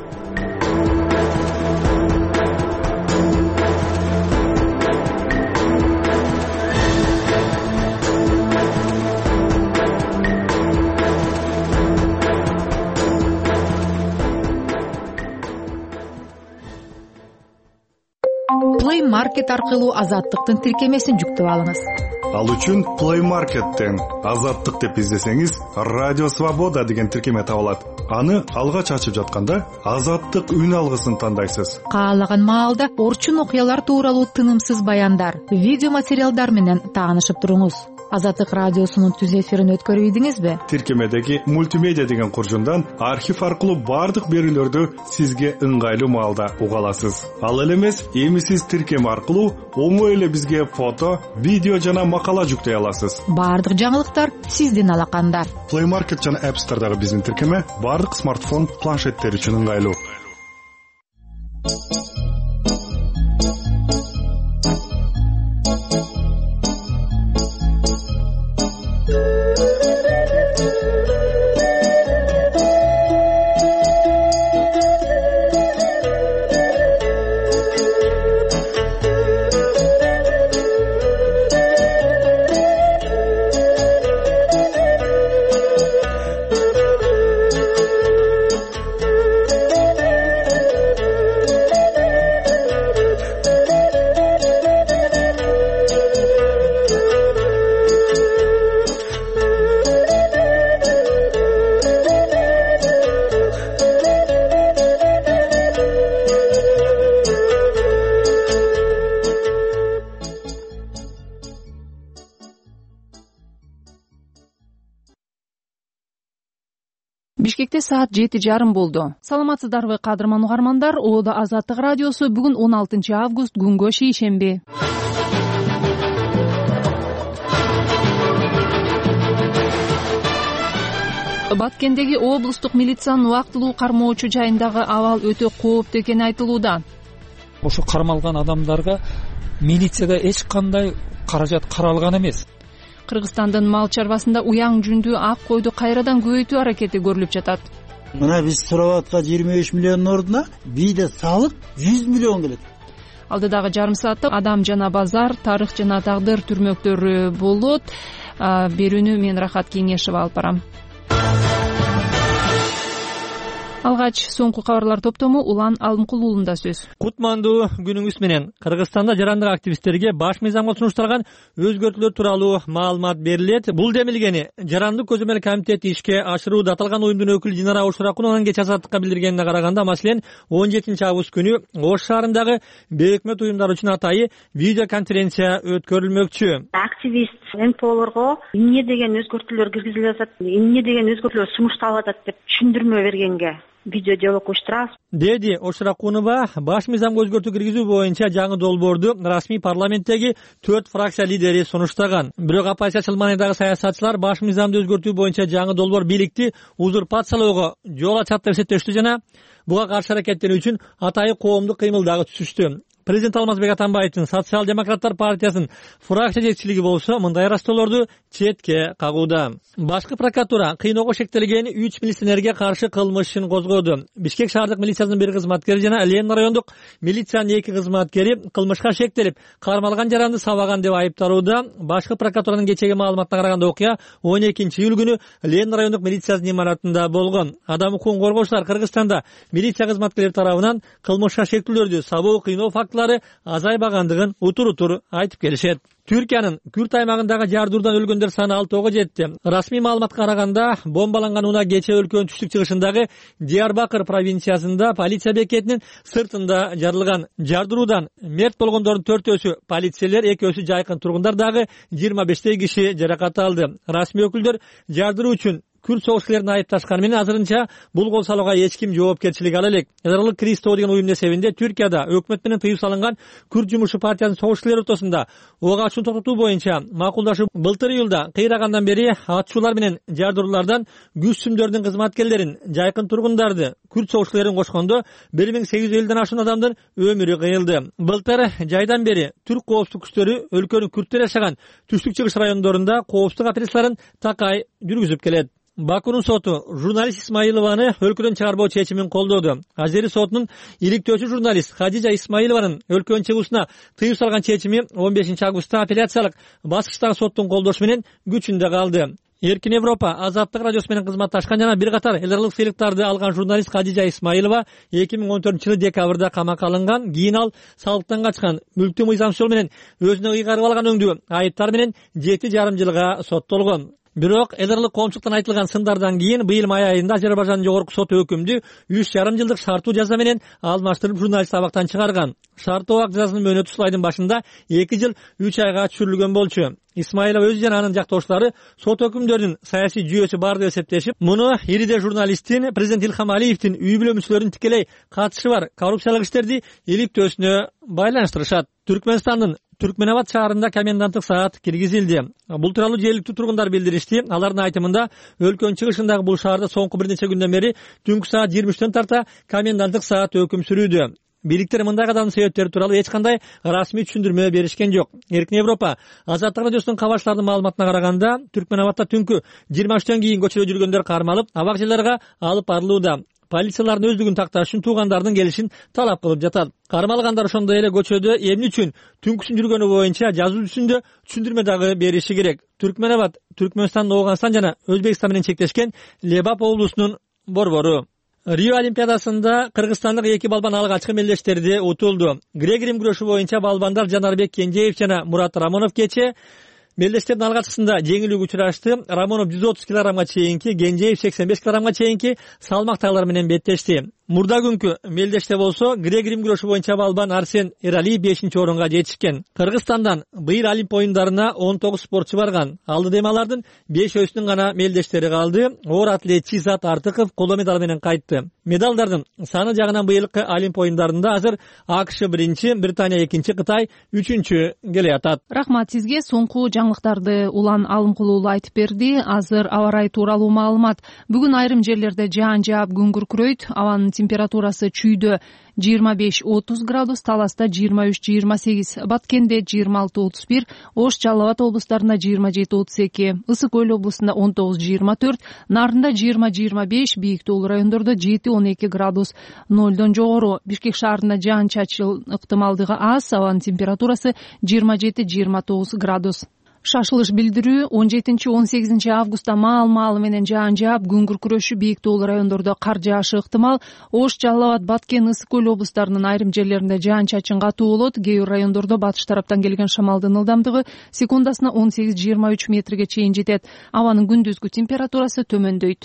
Play Market аркылуу Азаттыктын тиркемесин жүктөп алыңыз. Ал үчүн Play Market'тен Азаттык деп издесеңиз, Радио Свобода деген тиркеме табылат. Аны алгач ачып жатканда Азаттык үн алгысын тандайсыз. Каалаган маалда орчун окуялар тууралуу тынымсыз баяндар, видео материалдар менен таанышып туруңуз. Азаттык радиосунун түз эфирин өткөрүп ийдиңизби? Тиркемедеги мультимедиа деген куржундан архив аркылуу бардык берүүлөрдү сизге ыңгайлуу маалда уга аласыз. Ал эле эмес, эми сиз тиркеме аркылуу оңой эле бизге фото, видео жана макала жүктөй аласыз. Бардык жаңылыктар сиздин алаканда. Play Market жана App Store'дагы биздин тиркеме бардык смартфон, планшеттер үчүн ыңгайлуу. Бишкекте саат жети жарым болду. Саламатсыздарбы кадырман угармандар, Оодо Азаттык радиосу бүгүн он алтынчы август күнгө шейшемби. Баткендеги облустук милициянын убактылуу кармоочу жайындагы абал өтө кооптуу экени айтылууда. Ошо кармалган адамдарга милицияда эч кандай каражат каралган эмес. Кыргызстандын мал чарбасында уяң жүндүү ак койду кайрадан көбөйтүү аракети көрүлүп жатат. Мына биз сурап аткан жыйырма беш миллиондун ордуна бийде салык жүз миллион келет. Алдыдагы жарым саатта адам жана базар, тарых жана тагдыр түрмөктөрү болот. Берүүнү мен Рахат Кеңешева алып барам. Алгач соңку кабарлар топтому Улан Алымкулуулунда сөз. Кутмандуу күнүңүз менен. Кыргызстанда жарандык активисттерге баш мыйзамга сунушталган өзгөртүүлөр тууралуу маалымат берилет. Бул демилгени Жарандык көзөмөл комитети ишке ашырууда. Аталган уюмдун өкүлү Динара Ушуракунованын кеч Азаттыкка билдиргенине караганда, маселен он жетинчи август күнү Ош шаарындагы бейөкмөт уюмдар үчүн атайы видео конференция өткөрүлмөкчү. Активист эн пэ олорго эмне деген өзгөртүүлөр киргизилип атат, эмне деген өзгөртүүлөр сунушталып атат деп түшүндүрмө бергенге видео диалог уюштурабыз, деди Ушуракунова. Баш мыйзамга өзгөртүү киргизүү боюнча жаңы долбоорду расмий парламенттеги төрт фракция лидери сунуштаган. Бирок оппозициячыл маанидагы саясатчылар баш мыйзамды өзгөртүү боюнча жаңы долбоор бийликти узурпациялоого жол ачат деп эсептештү жана буга каршы аракеттенүү үчүн атайы коомдук кыймылдагы түшүштү. Президент Алмазбек Атамбаевдин Социал-демократтар партиясынын фракция жетекчилиги болсо мындай ыраазчылоолорду четке кагууда. Башкы прокуратура кыйноого шектелген үч милиционерге каршы кылмыш ишин козгоду. Бишкек шаардык милициясынын бир кызматкери жана Лен райондук милициянын эки кызматкери кылмышка шектелип, кармалган жаранды сабаган деп айыпталууда. Башкы прокуратуранын кечеги маалыматына караганда окуя он экинчи июль күнү Лен райондук милициясынын имаратында болгон. Адам укугун коргоочулар Кыргызстанда милиция кызматкерлери тарабынан кылмышка шектүүлөрдү сабоо, кыйноо фактылары азайбагандыгын утур-утур айтып келишет. Түркиянын Күрт аймагындагы жардыруудан өлгөндөр саны алтыга жетти. Расмий маалыматка караганда, бомбаланган унаа кечээ өлкөнүн түштүк-чыгышындагы Диярбакыр провинциясында полиция бекетинин сыртында жарылган. Жардыруудан мерт болгондордун төртөөсү полицейлер, экөөсү жайкын тургундар, дагы жыйырма бештей киши жаракат алды. Расмий өкүлдөр жардыруу үчүн Күрт согушчуларын айыпташканы менен азырынча бул кол салууга эч ким жоопкерчилик ала элек. Эдарлык Кристо деген уюм эсебинде Түркияда өкмөт менен тыюу салынган Күрт жумушчу партиясынын согушчулары ортосунда ок ачууну токтотуу боюнча макулдашуу былтыр июлда кыйрагандан бери атчуулар менен жардыруулардан күч сүмдөрдүн кызматкерлерин, жайкын тургундарды, Күрт согушчуларын кошкондо бир миң сегиз жүз элүүдөн ашуун адамдын өмүрү кыйылды. Былтыр жайдан бери түрк коопсуздук күчтөрү өлкөнүн күрттөр жашаган түштүк-чыгыш райондорунда коопсуздук операцияларын такай жүргүзүп келет. Бакунун соту журналист Исмаилованы өлкөдөн чыгарбоо чечимин колдоду. Азери сотунун иликтөөчү журналист Хадижа Исмаилованын өлкөнүн чыгуусуна тыюу салган чечими он бешинчи августта апелляциялык баскычтагы соттун колдошу менен күчүндө калды. Эркин Европа Азаттык радиосу менен кызматташкан жана бир катар эл аралык сыйлыктарды алган журналист Хадижа Исмаилова эки миң он төртүнчү жылы декабрда камакка алынган. Кийин ал салыктан качкан, мүлктү мыйзамсыз жол менен өзүнө ыйгарып алган өңдүү айыптар менен жети жарым жылга соттолгон. Бирок эл аралык коомчулуктан айтылган сындардан кийин быйыл май айында Азербайжандын жогорку соту өкүмдү үч жарым жылдык шарттуу жаза менен алмаштырып журналист абактан чыгарган. Шарттуу абак жазасынын мөөнөтү сулайдын башында эки жыл үч айга түшүрүлгөн болчу. Исмаилова өзү жана анын жактоошулары сот өкүмдөрүнүн саясий жүйөсү бар деп эсептешип, муну ириде журналисттин, президент Илхам Алиевдин үй бүлө мүчөлөрүнүн тикелей катышы бар коррупциялык иштерди иликтөөсүнө байланыштырышат. Түркмөнстандын Түркменабад шаарында коменданттык саат киргизилди. Бул тууралуу жергиликтүү тургундар билдиришти. Алардын айтымында өлкөнүн чыгышындагы бул шаарда соңку бир нече күндөн бери түнкү саат жыйырма үчтөн тарта коменданттык саат өкүм сүрүүдө. Бийликтер мындай кадамдын себептери тууралуу эч кандай расмий түшүндүрмө беришкен жок. Эркин Европа Азаттык радиосунун кабарчылардын маалыматына караганда, Түркменабадта түнкү жыйырма үчтөн кийин көчөдө жүргөндөр кармалып, абак жерлерге алып барылууда. Полициялардын өздүгүн такташ үчүн туугандардын келишин талап кылып жатат. Кармалгандар ошондой эле көчөдө эмне үчүн түнкүсүн жүргөнү боюнча жазуу түсүндө түшүндүрмө дагы бериши керек. Түркменабад Түркмөнстан, Ооганстан жана Өзбекстан менен чектешкен Лебап облусунун борбору. Рио Олимпиадасында кыргызстандык эки балбан алгачкы мелдештерди утулду. Грек-рим күрөшү боюнча балбандар Жанарбек Кенжеев жана Мурат Рамонов кече мелдештердин алгачкысында жеңилүүгө учурашты. Романов жүз отуз килограммга чейинки, Кенжеев сексен беш килограммга чейинки салмак тайлар менен беттешти. Мурда күнкү мелдеште болсо грек рим күрөшү боюнча балбан Арсен Эралиев бешинчи орунга жетишкен. Кыргызстандан быйыл Олимп оюндарына он тогуз спортчу барган. Алды эми алардын беш өсүнүн гана мелдештери калды. Оор атлет Чизат Артыков коло медаль менен кайтты. Медалдардын саны жагынан быйылкы Олимп оюндарында азыр АКШ биринчи, Британия экинчи, Кытай үчүнчү келе атат. Рахмат сизге. Соңку жаңылыктарды Улан Алымкулуулу айтып берди. Азыр аба ырайы тууралуу маалымат. Бүгүн айрым жерлерде жаан жаап күн күркүрөйт. Абанын температурасы чүйдө жыйырма беш отуз градус, Таласта жыйырма үч жыйырма сегиз, Баткенде жыйырма алты отуз бир, Ош, Жалал Абад облустарында жыйырма жети отуз эки, Ысык Көл облусунда он тогуз жыйырма төрт, Нарында жыйырма жыйырма беш, Бийик Тоолуу райондордо жети он эки градус нолдон жогору. Бишкек шаарында жаан чачыл ыктымалдыгы аз, абанын температурасы жыйырма жети жыйырма тогуз градус. Шашылыш билдирүү он жетинчи он сегизинчи августта маал-маалы менен жаан жаап, күн күркүрөшү, Бийик Тоолуу райондордо кар жаашы ыктымал. Ош, Жалал Абад, Баткен, Ысык Көл облустарынын айрым жерлеринде жаан чачын катуу болот. Кээ бир райондордо батыш тараптан келген шамалдын ылдамдыгы секундасына он сегиз жыйырма үч метрге чейин жетет. Абанын күндүзгү температурасы төмөндөйт.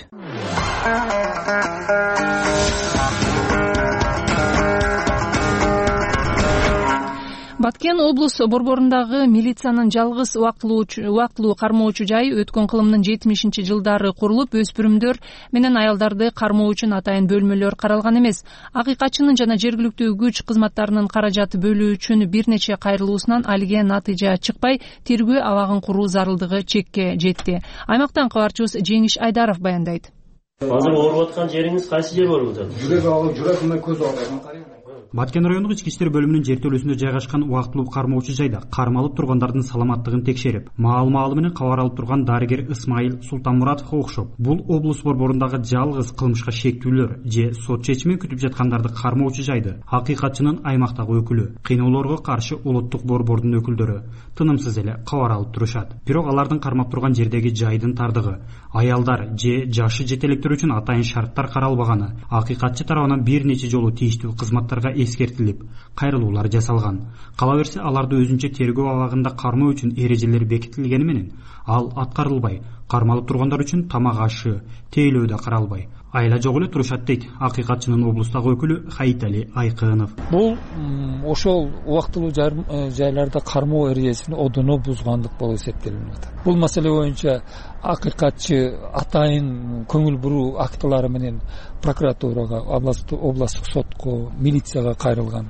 Баткен облус борборундагы милициянын жалгыз убактылуу кармоочу жайы өткөн кылымдын жетимишинчи жылдары курулуп, өспүрүмдөр менен аялдарды кармоо үчүн атайын бөлмөлөр каралган эмес. Акыйкатчынын жана жергиликтүү күч кызматтарынын каражаты бөлүү үчүн бир нече кайрылуусунан алиге натыйжа чыкпай, тергөө абагын куруу зарылдыгы чекке жетти. Аймактан кабарчыбыз Жеңиш Айдаров баяндайт. Азыр ооруп аткан жериңиз кайсы жер болуп атат? Жүрөк агып, жүрөгүмө көз агып. Баткен райондук ички иштер бөлүмүнүн жертөлөсүндө жайгашкан убактылуу кармоочу жайда кармалып тургандардын саламаттыгын текшерип, маал-маалы менен кабар алып турган дарыгер Исмайыл Султанмуратовго окшоп, бул облус борборундагы жалгыз кылмышка шектүүлөр же сот чечимин күтүп жаткандарды кармоочу жайды акыйкатчынын аймактагы өкүлү, кыйноолорго каршы улуттук борбордун өкүлдөрү тынымсыз эле кабар алып турушат. Бирок алардын кармап турган жердеги жайдын тардыгы, аялдар же жашы жетелектер үчүн атайын шарттар каралбаганы акыйкатчы тарабынан бир нече жолу тийиштүү кызматтарга эскертилип, кайрылуулар жасалган. Кала берсе, аларды өзүнчө тергөө абагында кармоо үчүн эрежелер бекитилгени менен ал аткарылбай, кармалып тургандар үчүн тамак ашы, тейлөө да каралбай, айла жок эле турушат дейт акыйкатчынын облустагы өкүлү Хаитали Айкынов. Бул ошол убактылуу жайларда кармоо эрежесин одоно бузгандык болуп эсептелип атат. Бул маселе боюнча акыйкатчы атайын көңүл буруу актылары менен прокуратурага, областтык сотко, милицияга кайрылган.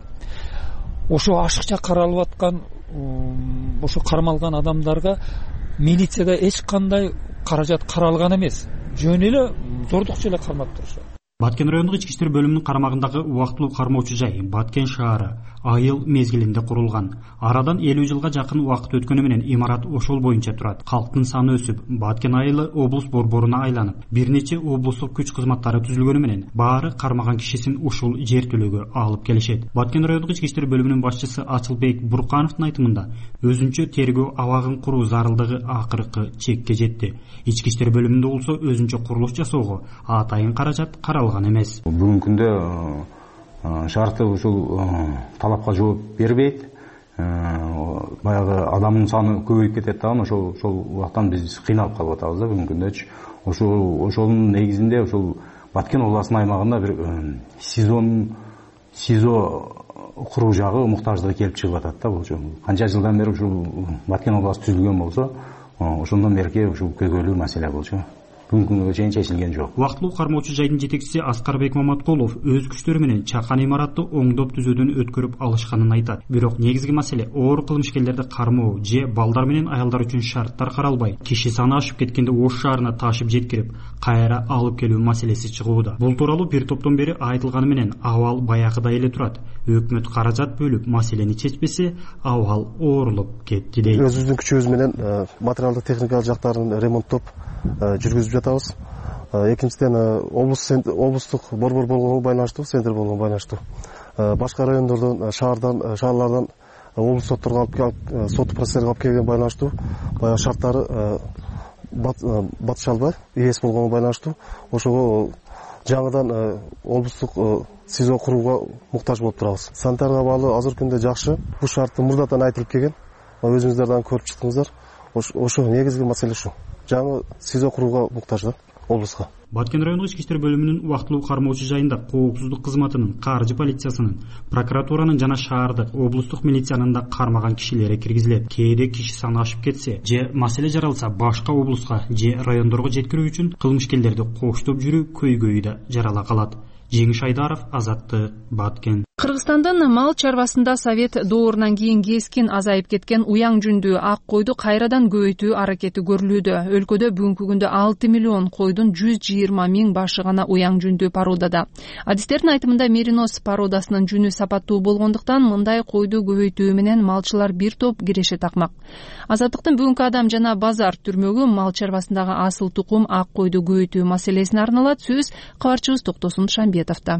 Ошо ашыкча каралып аткан, ошо кармалган адамдарга милицияда эч кандай каражат каралган эмес. Жөн эле зордукчу эле кармап турушат. Баткен райондук ички иштер бөлүмүнүн карамагындагы убактылуу кармоочу жай Баткен шаары айыл мезгилинде курулган. Арадан элүү жылга жакын убакыт өткөнү менен имарат ошол боюнча турат. Калктын саны өсүп, Баткен айылы облус борборуна айланып, бир нече облустук күч кызматтары түзүлгөнү менен баары кармаган кишисин ушул жертөлөгө алып келишет. Баткен райондук ички иштер бөлүмүнүн башчысы Ачылбек Буркановдун айтымында, өзүнчө тергөө абагын куруу зарылдыгы акыркы чекке жетти. Ички иштер бөлүмүндө болсо өзүнчө курулуш жасоого атайын каражат каралган эмес. Бүгүнкү күндө шарты ушул талапка жооп бербейт. Баягы адамдын саны көбөйүп кетет дагы, ошол ошол убактан биз кыйналып калып атабыз да бүгүнкү күндө. Ошол ошонун негизинде ушул Баткен областынын аймагында бир сезон СИЗО куруу жагы муктаждыгы келип чыгып атат да. Бул канча жылдан бери ушул Баткен областы түзүлгөн болсо, ошондон берки ушул көйгөйлүү маселе болчу. Бүгүнкү күнгө чейин чечилген жок. Убактылуу кармоочу жайдын жетекчиси Аскарбек Маматкулов өз күчтөрү менен чакан имаратты оңдоп түзөөдөн өткөрүп алышканын айтат. Бирок негизги маселе оор кылмышкерлерди кармоо же балдар менен аялдар үчүн шарттар каралбай, киши саны ашып кеткенде Ош шаарына ташып жеткирип, кайра алып келүү маселеси чыгууда. Бул тууралуу бир топтон бери айтылганы менен абал баягыдай эле турат. Өкмөт каражат бөлүп маселени чечпесе, абал оорулуп кетти дейт. Өзүбүздүн күчүбүз менен материалдык техникалык жактарын ремонттоп жүргүзүп жатабыз. Экинчиден облустук борбор болгонго байланыштуу, центр болгонго байланыштуу. Башка райондордон, шаардан, шаарлардан облус сотторго алып, сот процесстерге алып келген байланыштуу, баягы шарттары батыша албай, эс болгонго байланыштуу, ошого жаңыдан облустук СИЗО курууга муктаж болуп турабыз. Санитарга абалы азыркы күндө жакшы. Бул шарт мурдатан айтылып келген. Өзүңүздөр дагы көрүп чыктыңыздар. ошо негизги маселе ушу. Жаңы СИЗО курууга муктаж да облуска. Баткен райондук ички иштер бөлүмүнүн убактылуу кармоочу жайында коопсуздук кызматынын, каржы полициясынын, прокуратуранын жана шаардык, облустук милициянын да кармаган кишилери киргизилет. Кээде киши саны ашып кетсе, же маселе жаралса башка облуска же райондорго жеткирүү үчүн кылмышкерлерди коштоп жүрүү көйгөйү да жарала калат. Жеңиш Айдаров, Азаттык, Баткен. Кыргызстандын мал чарбасында совет доорунан кийин кескин азайып кеткен уяң жүндүү ак койду кайрадан көбөйтүү аракети көрүлүүдө. Өлкөдө бүгүнкү күндө алты миллион койдун жүз жыйырма миң башы гана уяң жүндүү породада. Адистердин айтымында меринос породасынын жүнү сапаттуу болгондуктан мындай койду көбөйтүү менен малчылар бир топ киреше такмак. Азаттыктын бүгүнкү адам жана базар түрмөгү мал чарбасындагы асыл тукум ак койду көбөйтүү маселесине арналат. Сөз кабарчыбыз Токтосун Шамбетовдо.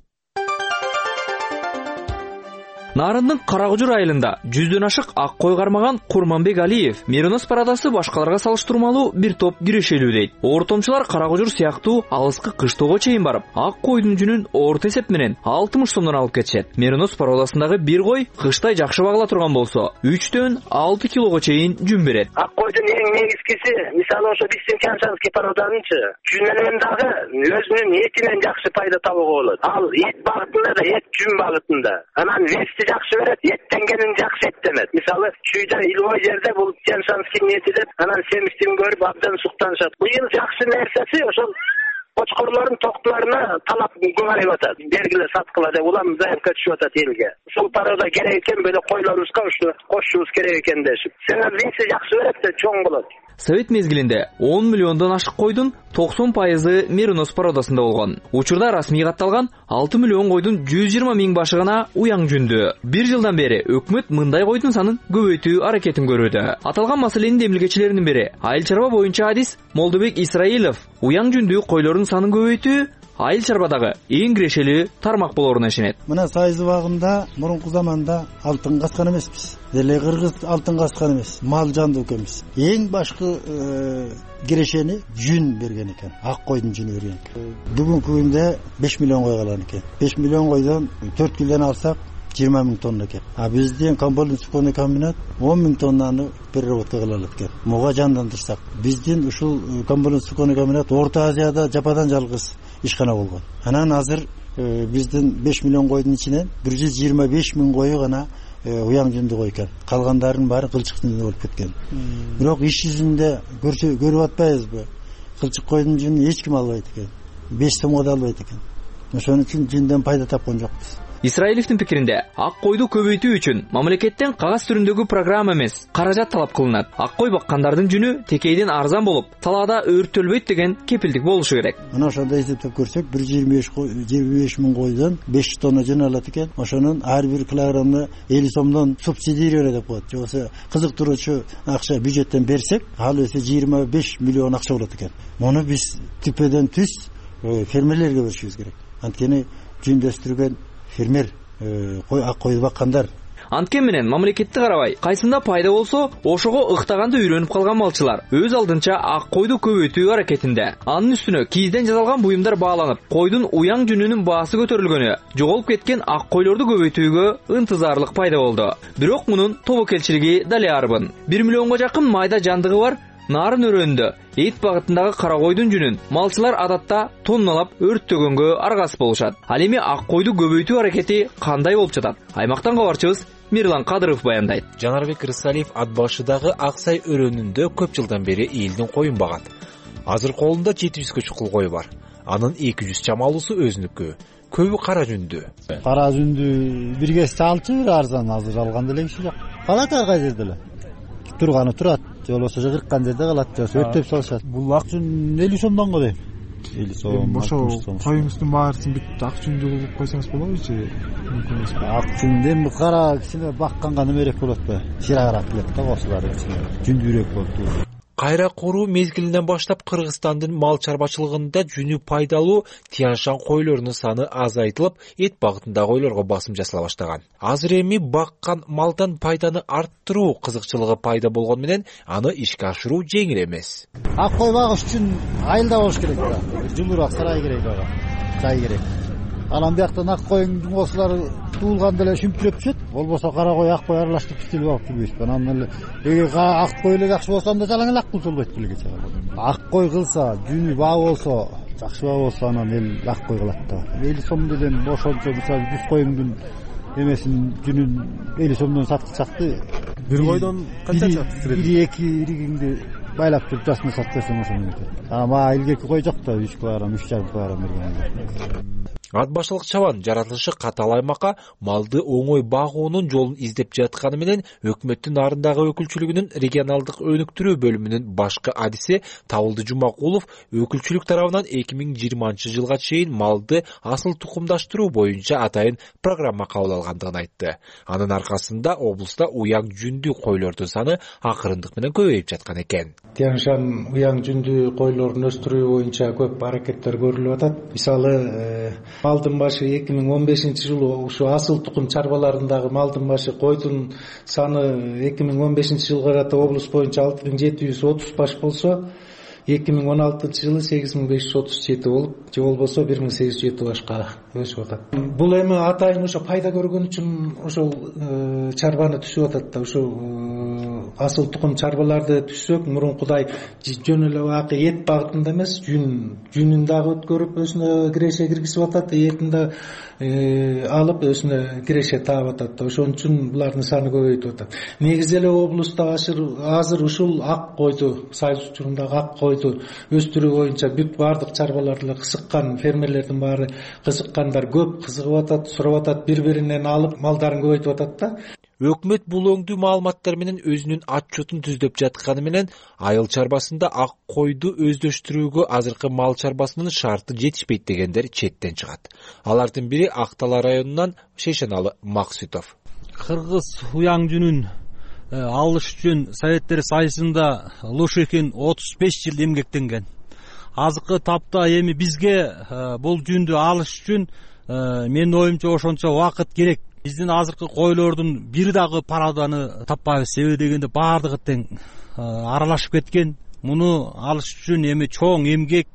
Нарындын Карагужур айылында жүздөн ашык ак кой кармаган Курманбек Алиев меринос породасы башкаларга салыштырмалуу бир топ кирешелүү дейт. Ортомчулар Карагужур сыяктуу алыскы кыштоого чейин барып, ак койдун жүнүн орто эсеп менен алтымыш сомдон алып кетишет. Меринос породасындагы бир кой кыштай жакшы багыла турган болсо, үчтөн алты килого чейин жүн берет. Ак койдун эң негизгиси, мисалы ошо биздин Каншанский породанычы жүнүнөн дагы өзүнүн этинен жакшы пайда табууга болот. Ал эт багытында да, эт жүн багытында. Анан жакшы берет, еттенгенин жакшы эттемет. Мисалы, чүйдө илбой жерде бул Каншанский эти деп, анан семиштин көрүп абдан суктанышат. Быйыл жакшы нерсеси ошол кочкорлордун токтуларына талап көбөйүп атат. Бергиле саткыла деп улам заявка түшүп атат элге. Ушул порода керек экен, böyle койлорубузга ушу кошушубуз керек экен дешип. Себеби веси жакшы берет да чоң болот. Совет мезгилинде он миллиондон ашык койдун токсон пайызы меринос породасында болгон. Учурда расмий катталган алты миллион койдун жүз жыйырма миң башы гана уяң жүндүү. Бир жылдан бери өкмөт мындай койдун санын көбөйтүү аракетин көрүүдө. Аталган маселенин демилгечилеринин бири айыл чарба боюнча адис Молдобек Исраилов уяң жүндүү койлордун санын көбөйтүү айыл чарбадагы эң кирешелүү тармак болоруна ишенет. Мына сайыз убагында мурунку заманда алтын каскан эмеспиз. Деле кыргыз алтын каскан эмес, мал жанды экенбиз. Эң башкы кирешени жүн берген экен. Ак койдун жүнү берген экен. Бүгүнкү күндө беш миллион кой калган экен. беш миллион койдон төрт килден алсак жыйырма миң тонна экен. А биздин Камболдун суконый комбинат он миң тоннаны переработка кыла алат экен. Муга жандандырсак, биздин ушул Камболдун суконый комбинат Орто Азияда жападан жалгыз ишкана болгон. Анан азыр биздин беш миллион койдун ичинен бир жүз жыйырма беш миң кою гана уяң жүндүү кой экен. Калгандарынын баары кылчык жүндүү болуп кеткен. Бирок иш жүзүндө көрүп атпайбызбы? Кылчык койдун жүнүн эч ким албайт экен. беш сомго да албайт экен. Ошон үчүн жүндөн пайда тапкан жокпуз. Исраилевдин пикиринде ак койду көбөйтүү үчүн мамлекеттен кагаз түрүндөгү программа эмес, каражат талап кылынат. Ак кой баккандардын жүнү текейден арзан болуп, талаада өрттөлбөйт деген кепилдик болушу керек. Мына ошондой эсептеп көрсөк, бир жүз жыйырма беш миң койдон беш тонна жүн алат экен. Ошонун ар бир килограммына элүү сомдон субсидировать деп коет. Жокса кызыктыруучу акча бюджеттен берсек, ал эсе жыйырма беш миллион акча болот экен. Муну биз түпөдөн түз фермерлерге беришибиз керек. Анткени жүн өстүргөн фермер кой ак койду баккандар. Анткен менен мамлекетти карабай, кайсында пайда болсо, ошого ыктаганды үйрөнүп калган малчылар өз алдынча ак койду көбөйтүү аракетинде. Анын үстүнө кийизден жасалган буюмдар бааланып, койдун уяң жүнүнүн баасы көтөрүлгөнү, жоголуп кеткен ак койлорду көбөйтүүгө ынтызарлык пайда болду. Бирок мунун тобокелчилиги дале арбын. бир миллионго жакын майда жандыгы бар нарын өрөөнүндө эт багытындагы кара койдун жүнүн малчылар адатта тонналап өрттөгөнгө аргасыз болушат. Ал эми ак койду көбөйтүү аракети кандай болуп жатат? Аймактан кабарчыбыз Мирлан Кадыров баяндайт. Жанарбек Рысалиев ат башыдагы Аксай өрөөнүндө көп жылдан бери элдин коюн багат. Азыр колунда жети жүзгө чукул кой бар. Анын эки жүз чамалуусу өзүнүкү. Көбү кара жүндүү. Кара жүндүү бир кесте алчы бир арзан, азыр алган деле киши жок. Калат ар кай жерде эле. Турганы турат, жолосо кырккан жерде калат, жок өттөп салышат. Бул ак жүн элүү сомдон го дейм. элүү сом. Ошо коюңуздун баарысын бүт ак жүндүү кылып койсоңуз болобу же? Мүмкүн эмеспи? Ак жүндү эми кара кичине бакканга немерек болот да. Ширагыраак келет да косулары кичине. Жүндүүрөөк болот. Кайра куруу мезгилинен баштап Кыргызстандын мал чарбачылыгында жүнү пайдалуу Тяншан койлорунун саны азайтылып, эт багытындагы койлорго басым жасала баштаган. Азыр эми баккан малдан пайданы арттыруу кызыкчылыгы пайда болгон менен аны ишке ашыруу жеңил эмес. Ак кой багыш үчүн айылда болуш керек да. Жылуураак сарай керек ага. Жай керек. Анан бияктан ак койдун косулары туулганда эле шүмпүрөп түшөт, болбосо кара кой, ак кой аралаштырып пистелеп алып жүрбөйсүзбү. Анан эле эгер ак кой эле жакшы болсо анда жалаң эле ак кылса болбойт беле кече. Ак кой кылса, жүнү баа болсо, жакшы баа болсо анан эл ак кой кылат да. элүү сом деген ошончо мисалы жүз коюңдун эмесин жүнүн элүү сомдон саткычакты. Бир койдон канча чыкат? бир эки иригиңди байлап туруп жасына сатып берсең ошону кетет. А мага илгерки кой жок да, үч килограмм, үч жарым килограмм берген. Ат башылык чабан жаратылышы катал аймакка малды оңой багуунун жолун издеп жатканы менен өкмөттүн нарындагы өкүлчүлүгүнүн регионалдык өнүктүрүү бөлүмүнүн башкы адиси Табылды Жумакулов өкүлчүлүк тарабынан эки миң жыйырманчы жылга чейин малды асыл тукумдаштыруу боюнча атайын программа кабыл алгандыгын айтты. Анын аркасында облуста уяң жүндүү койлордун саны акырындык менен көбөйүп жаткан экен. Тяншан уяң жүндүү койлорун өстүрүү боюнча көп аракеттер көрүлүп атат. Мисалы, малдын башы эки миң он бешинчи жылы ушу асыл тукум чарбаларындагы малдын башы койдун саны эки миң он бешинчи жылга карата облус боюнча алты миң жети жүз отуз баш болсо, эки миң он алтынчы жылы сегиз миң беш жүз отуз жети болуп, же болбосо бир миң сегиз жүз жети башка өсүп атат. Бул эми атайын ошо пайда көргөн үчүн ошол чарбаны түшүп атат да. Ошо асыл тукум чарбаларды түшсөк, мурункудай жөн эле бакы эт багытында эмес, жүн жүнүн дагы өткөрүп өзүнө киреше киргизип атат, этин да алып өзүнө киреше таап атат да. Ошон үчүн булардын саны көбөйүп атат. Негизи эле облуста азыр ушул ак койду, Сайыз учурундагы ак койду өстүрүү боюнча бүт баардык чарбаларды кызыккан фермерлердин баары кызыккандар көп кызыгып атат, сурап атат, бири-биринен алып малдарын көбөйтүп атат да. Өкмөт бул өңдүү маалыматтар менен өзүнүн отчетун түздөп жатканы менен айыл чарбасында ак койду өздөштүрүүгө азыркы мал чарбасынын шарты жетишпейт дегендер четтен чыгат. Алардын бири Актала районунан Шейшеналы Максутов. Кыргыз уяң жүнүн алыш үчүн Советтер Союзунда Лушекин отуз беш жыл эмгектенген. Азыркы тапта эми бизге бул жүндү алыш үчүн менин оюмча ошончо убакыт керек. Биздин азыркы койлордун бир дагы параданы таппайбыз. Себеби дегенде баардыгы тең аралашып кеткен. Муну алыш үчүн эми чоң эмгек,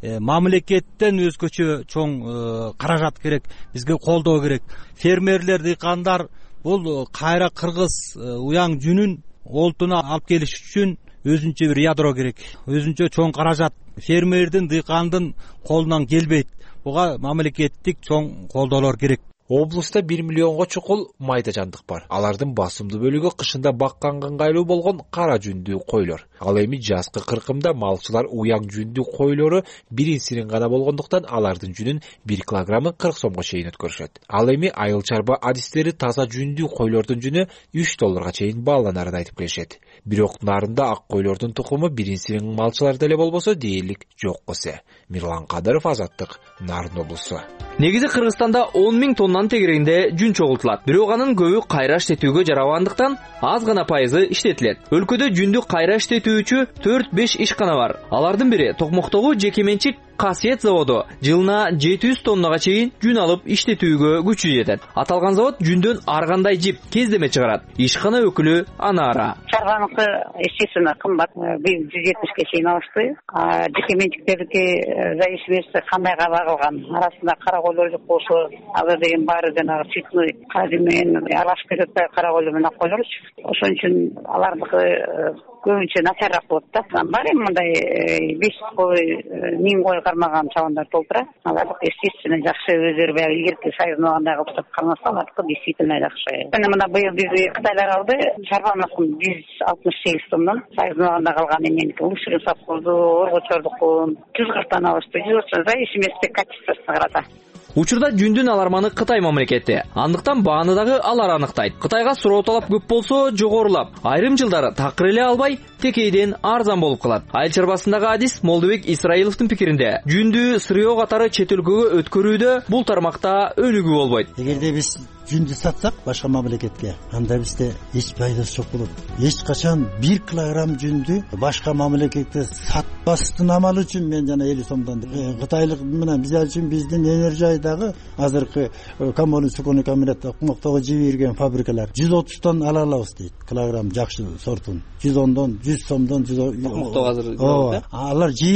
мамлекеттен өзгөчө чоң каражат керек, бизге колдоо керек. Фермерлер, дыйкандар бул кайра кыргыз уяң жүнүн олтуна алып келиш үчүн өзүнчө бир ядро керек, өзүнчө чоң каражат. Фермердин, дыйкандын колунан келбейт. Буга мамлекеттик чоң колдоолор керек. Облуста бир миллионго чукул майда жандык бар. Алардын басымдуу бөлүгү кышында бакканга ыңгайлуу болгон кара жүндүү койлор. Ал эми жазкы кыркымда малчылар уяң жүндүү койлору бирин сирин гана болгондуктан алардын жүнүн бир килограммы кырк сомго чейин өткөрүшөт. Ал эми айыл чарба адистери таза жүндүү койлордун жүнү үч долларга чейин бааланарын айтып келишет. Бирок нарында ак койлордун тукуму бирин сирин малчыларда эле болбосо дээрлик жок кесе. Мирлан Кадыров, Азаттык, Нарын облусу. Негизи Кыргызстанда он миң тоннанын тегерегинде жүн чогултулат. Бирок анын көбү кайра иштетүүгө жарабагандыктан аз гана пайызы иштетилет. Өлкөдө жүндү кайра иштетүүчү төрт беш ишкана бар. Алардын бири Токмоктогу жеке менчик Касиет заводу жылына жети жүз тоннага чейин жүн алып иштетүүгө күчү жетет. Аталган завод жүндөн ар кандай жип, кездеме чыгарат. Ишкана өкүлү Анара. Чарбаныкы естественно кымбат, биз жүз жетимишке чейин алышты. Жеке менчиктердики зависимости кандайга багылган, арасында кара койлор жок болсо, алар деген баары жанагы цветной кадим менен аралашып кетет да, кара койлор менен ак койлорчу. Ошон үчүн алардыкы көбүнчө начарраак болот да. Бар эми мындай беш кой, миң кой кармаган чабандар толтура. Алардык естественно жакшы, өздөрү баягы илгерки сайызнагандай кылып кармаса, алардык действительно жакшы. Эми мына быйыл биз Кытайлар алды, чарбаныкын жүз алтымыш сегиз тоннан, сайызнаганда калган эменики Лушин совхозу, Оргочордукун жүз кырктан алышты. жүз отуз зависимости качествосуна карата. Учурда жүндүн аларманы Кытай мамлекети. Андыктан бааны дагы алар аныктайт. Кытайга суроо талап көп болсо жогорулап, айрым жылдары такыр эле албай, текейден арзан болуп калат. Айыл чарбасындагы адис Молдубек Исраиловдун пикиринде, жүндү сырыоо катары чет өлкөгө өткөрүүдө бул тармакта өнүгүү болбойт. Эгерде биз жүндү сатсак башка мамлекетке, анда бизде эч пайдасы жок болот. Эч качан бир килограмм жүндү башка мамлекетке сатпастын амалы үчүн мен жана элүү сомдон кытайлык менен биз үчүн биздин энержайдагы азыркы коммунист сукону комбинат Токмоктогу жиберген фабрикалар жүз отуздон ала алабыз дейт. Килограмм жакшы сортун жүз ондон, жүз сомдон, жүз Токмоктогу азыр алар жиберет.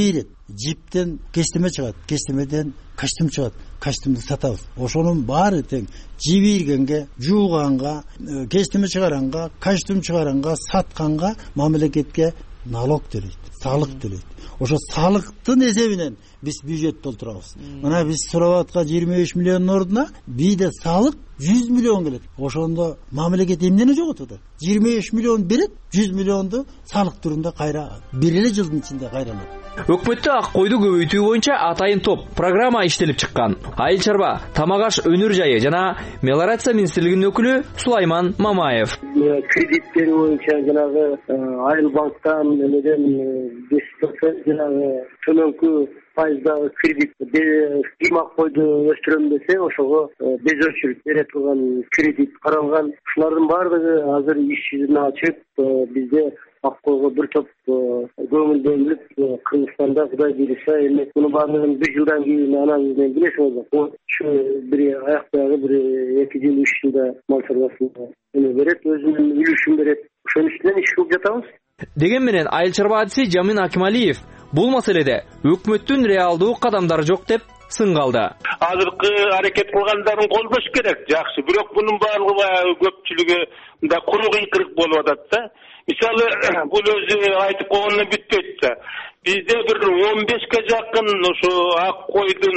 жиптен кестеме чыгат, кестемеден костюм чыгат, костюмду сатабыз. Ошонун баары тең жип ийгенге, жууганга, кестеме чыгаранга, костюм чыгаранга, сатканга мамлекетке налог төлөйт, салык төлөйт. Ошо салыктын эсебинен биз бюджет толтурабыз. Мына биз сурап аткан жыйырма беш миллиондун ордуна бийде салык жүз миллион келет. Ошондо мамлекет эмнени жоготуп атат? жыйырма беш миллион берет, жүз миллионду салык түрүндө кайра бир эле жылдын ичинде кайралат. Өкмөттө ак койду көбөйтүү боюнча атайын топ программа иштелип чыккан. Айыл чарба, тамак аш өнөр жайы жана мелиорация министрлигинин өкүлү Сулайман Мамаев. Кредиттер боюнча жанагы айыл банктан эмеден беш процент жанагы төмөнкү пайыздагы кредит кыймак койду өстүрөм десе, ошого без очередь бере турган кредит каралган. Ушулардын баардыгы азыр иш жүзүнө ачып, бизде ак койго бир топ көңүлдөнүп, Кыргызстанда Кудай буйруса эми муну баардыгын бир жылдан кийин анан билесиңиз, ушу бир аяктагы бир эки жыл үч жылда мал чарбасына эме берет, өзүнүн үлүшүн берет. Ошонун үстүнөн иш кылып жатабыз. Деген менен айыл чарба адиси Жамин Акималиев бул маселеде өкмөттүн реалдуу кадамдары жок деп сын калды. Азыркы аракет кылгандарын колдош керек, жакшы. Бирок мунун баардыгы көпчүлүгү мындай куру кыйкырык болуп атат да. Мисалы, бул өзү айтып койгондон бүтпөйт да. Бизде бир он бешке жакын ошо ак койдун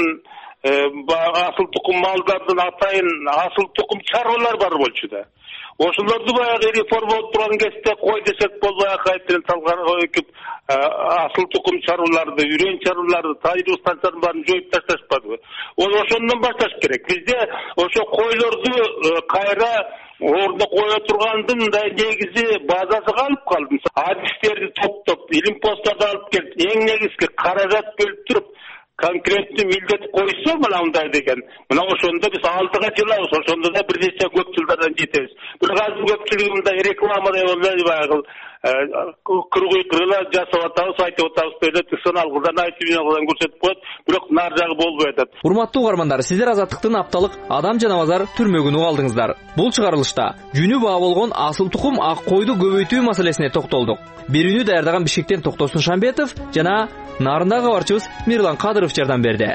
асыл тукум малдардын атайын асыл тукум чарбалар бар болчу да. Ошолорду баягы реформалап турган кезде кой десек болбой кайтадан салган өкүп асыл тукум чарбаларды, үрөн чарбаларды, тайруу станцияларын баарын жоюп ташташпадыбы. Ол ошондон башташ керек. Бизде ошо койлорду кайра ордуна кое тургандын мындай негизи базасы калып калды. Адистерди топтоп, илим посттарды алып келип, эң негизги каражат бөлүп туруп, конкреттүү милдет койсо мына мындай деген. Мына ошондо биз алтыга жылабыз, ошондо да бир нече көп жылдардан жетебиз. Бирок азыр көпчүлүгү мындай рекламадай болбой баягы кыргый кырыла жасап атабыз, айтып атабыз деп сыналгыдан айтып жаткан көрсөтүп коет, бирок нар жагы болбой атат. Урматтуу угармандар, сиздер Азаттыктын апталык Адам жана базар түрмөгүн угалдыңыздар. Бул чыгарылышта жөнү баа болгон асыл тукум ак койду көбөйтүү маселесине токтолдук. Берүүнү даярдаган Бишкектен Токтосун Шамбетов жана Нарындагы кабарчыбыз Мирлан Кадыров жардам берди.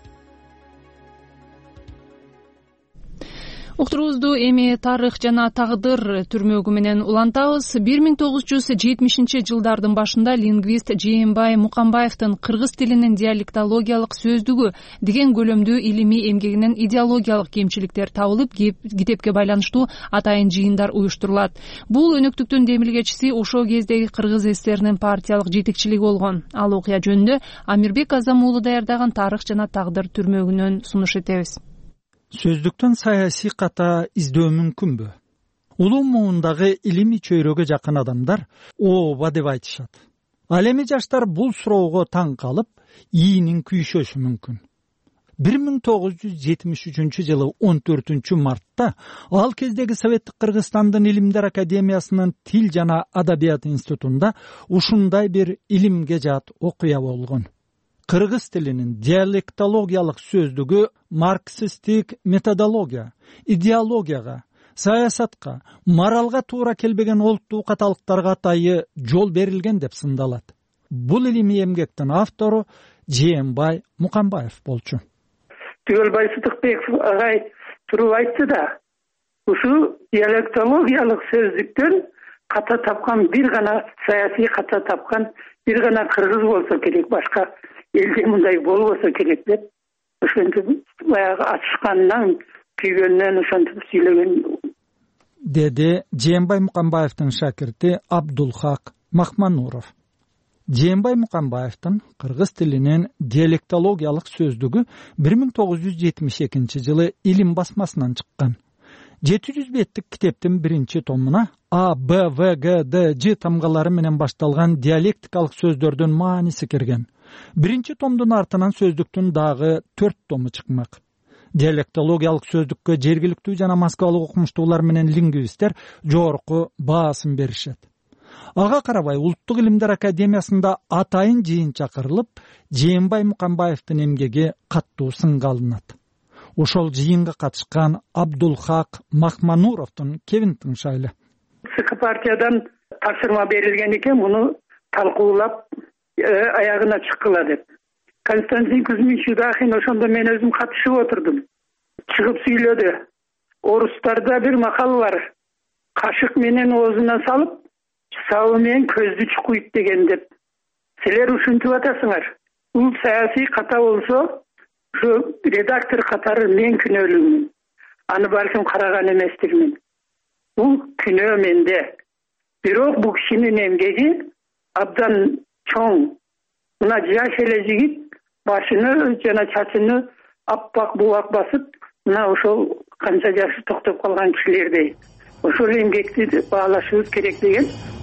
Уктуруубузду эми тарых жана тагдыр түрмөгү менен улантабыз. бир миң тогуз жүз жетимишинчи жылдардын башында лингвист Жээнбай Мукамбаевдин кыргыз тилинин диалектологиялык сөздүгү деген көлөмдүү илимий эмгегинен идеологиялык кемчиликтер табылып, китепке байланыштуу атайын жыйындар уюштурулат. Бул өнөктүктүн демилгечиси ошол кездеги Кыргыз ССРнин партиялык жетекчилиги болгон. Ал окуя жөнүндө Амирбек Азам уулу даярдаган тарых жана тагдыр түрмөгүнөн сунуш этебиз. Сөздүктөн саясий ката издөө мүмкүнбү? Улуу муундагы илимий чөйрөгө жакын адамдар ооба деп айтышат. Ал эми жаштар бул суроого таң калып, ийинин күйшөшү мүмкүн. бир миң тогуз жүз жетимиш үчүнчү жылы он төртүнчү мартта ал кездеги Советтик Кыргызстандын Илимдер Академиясынын Тил жана Адабият институтунда ушундай бир илимге жаат окуя болгон. Кыргыз тилинин диалектологиялык сөздүгү марксисттик методология, идеологияга, саясатка, моралга туура келбеген олуттуу каталыктарга атайы жол берилген деп сындалат. Бул илимий эмгектин автору Жээнбай Мукамбаев болчу. Түгөлбай Сыдыкбеков агай туруп айтты да, ушу диалектологиялык сөздүктөн ката тапкан бир гана саясий ката тапкан бир гана кыргыз болсо керек, башка элде мындай болбосо керек деп ошентип баягы ачышкандан күйгөндөн ошентип сүйлөгөн, деди Жээнбай Мукамбаевдин шакирти Абдулхак Махмануров. Жээнбай Мукамбаевдин кыргыз тилинин диалектологиялык сөздүгү бир миң тогуз жүз жетимиш экинчи жылы Илим басмасынан чыккан. жети жүз беттик китептин биринчи томуна А, Б, В, Г, Д, Ж тамгалары менен башталган диалектикалык сөздөрдүн мааниси кирген. Биринчи томдун артынан сөздүктүн дагы төрт тому чыкмак. Диалектологиялык сөздүккө жергиликтүү жана москвалык окумуштуулар менен лингвисттер жогорку баасын беришет. Ага карабай Улуттук Илимдер Академиясында атайын жыйын чакырылып, Жээнбай Мукамбаевдин эмгеги каттуу сынга алынат. Ошол жыйынга катышкан Абдулхак Махмануровдун кебин тыңшайлы. ЦК партиядан тапшырма берилген экен, муну талкуулап аягына чыккыла деп. Константин Кузьмич Юдахин ошондо мен өзүм катышып отурдум. Чыгып сүйлөдү. Орустарда бир макал бар. Кашык менен оозуна салып, сабы менен көздү чукуйт деген деп. Силер ушинтип атасыңар. Бул саясий ката болсо, ушу редактор катары мен күнөөлүүмүн. Аны балким караган эместирмин. Бул күнөө менде. Бирок бул кишинин эмгеги абдан чоң. Мына жаш эле жигит башыны жана чачыны аппак булак басып, мына ошол канча жашы токтоп калган кишилердей. Ошол эмгекти баалашыбыз керек деген.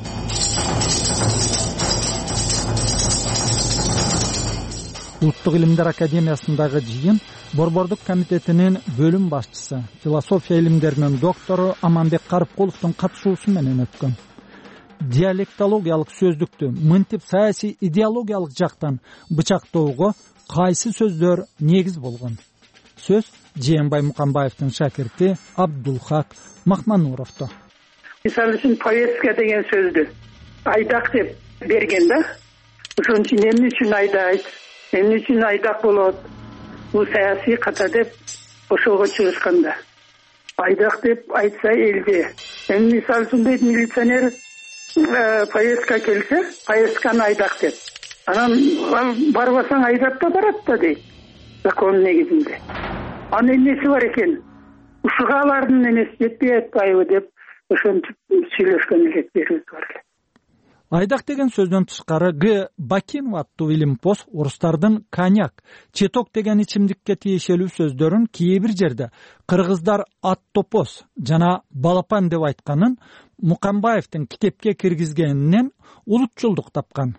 Улуттук илимдер академиясындагы жыйын Борбордук комитетинин бөлүм башчысы, философия илимдеринин доктору Аманбек Карыпкуловдун катышуусу менен өткөн. Диалектологиялык сөздүктү мынтип саясий идеологиялык жактан бычактоого кайсы сөздөр негиз болгон? Сөз Жээнбай Мукамбаевдин шакирти Абдулхак Махмануровдо. Мисалы үчүн повестка деген сөздү айдак деп берген да. Ошон үчүн эмне үчүн айдайт, эмне үчүн айдак болот? Бул саясий ката деп ошого чыгышканда. Айдак деп айтса элде. Эми мисалы үчүн дейт милиционер повестка келсе, повестканы айдак деп. Анан ал барбасаң айдап да барат да дейт. Закон негизинде. Анын эмнеси бар экен? Ушуга алардын эмеси жетпей атпайбы деп ошентип сүйлөшкөн электебиз бар эле. Айдак деген сөздөн тышкары Г. Бакинов аттуу илимпоз орустардын коньяк, четок деген ичимдикке тиешелүү сөздөрүн кээ бир жерде кыргыздар аттопоз жана балапан деп айтканын Мукамбаевдин китепке киргизгенинен улутчулдук тапкан.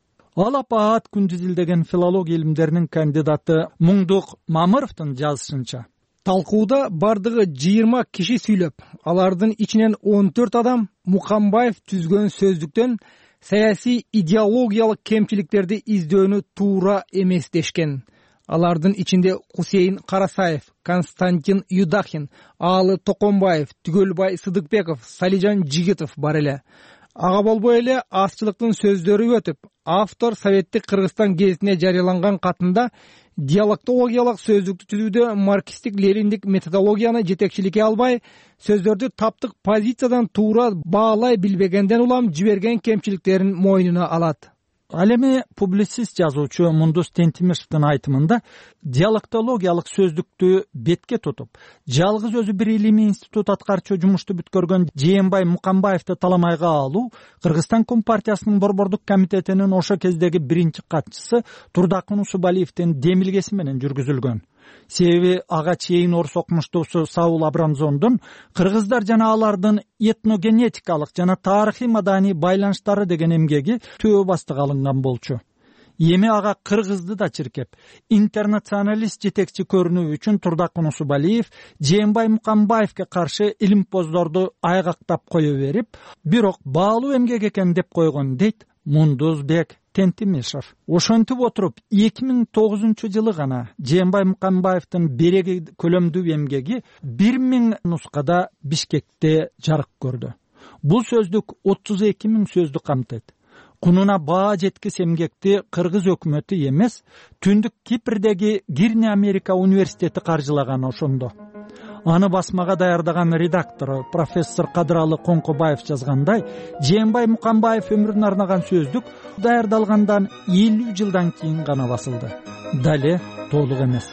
Ал апаат күндүзүл деген филология илимдеринин кандидаты Муңдук Мамыровдун жазышынча, талкууда бардыгы жыйырма киши сүйлөп, алардын ичинен он төрт адам Мукамбаев түзгөн сөздүктөн саясий идеологиялык кемчиликтерди издөөнү туура эмес дешкен. Алардын ичинде Хусейин Карасаев, Константин Юдахин, Аалы Токонбаев, Түгөлбай Сыдыкбеков, Салижан Жигитов бар эле. Ага болбой эле азчылыктын сөздөрү өтүп, автор Советтик Кыргызстан гезитине жарыяланган катында диалектологиялык сөздүктү түзүүдө марксистик лениндик методологияны жетекчиликке албай, сөздөрдү таптык позициядан туура баалай билбегенден улам жиберген кемчиликтерин мойнуна алат. Ал эми публицист жазуучу Мундус Тентимишевдин айтымында диалектологиялык сөздүктү бетке тутуп, жалгыз өзү бир илимий институт аткарчу жумушту бүткөргөн Жээнбай Мукамбаевди таламайга алуу Кыргызстан Компартиясынын Борбордук комитетинин ошо кездеги биринчи катчысы Турдакын Усубалиевдин демилгеси менен жүргүзүлгөн. Себеби ага чейин орус окумуштуусу Саул Абрамзондун кыргыздар жана алардын этногенетикалык жана тарыхый маданий байланыштары деген эмгеги төбө бастык алынган болчу. Эми ага кыргызды да чиркеп, интернационалист жетекчи көрүнүү үчүн Турдакын Усубалиев Жээнбай Мукамбаевге каршы илимпоздорду айгактап кое берип, бирок баалуу эмгек экен деп койгон дейт Мундузбек Тентимишев. Ошентип отуруп эки миң тогузунчу жылы гана Жээнбай Мукамбаевдин береги көлөмдүү эмгеги бир миң нускада Бишкекте жарык көрдү. Бул сөздүк отуз эки миң сөздү камтыйт. Кунуна баа жеткис эмгекти кыргыз өкмөтү эмес, Түндүк Кипрдеги Гирни Америка университети каржылаган ошондо. Аны басмага даярдаган редактору профессор Кадыралы Коңкобаев жазгандай, Жээнбай Мукамбаев өмүрүнө арнаган сөздүк даярдалгандан элүү жылдан кийин гана басылды. Дале толук эмес.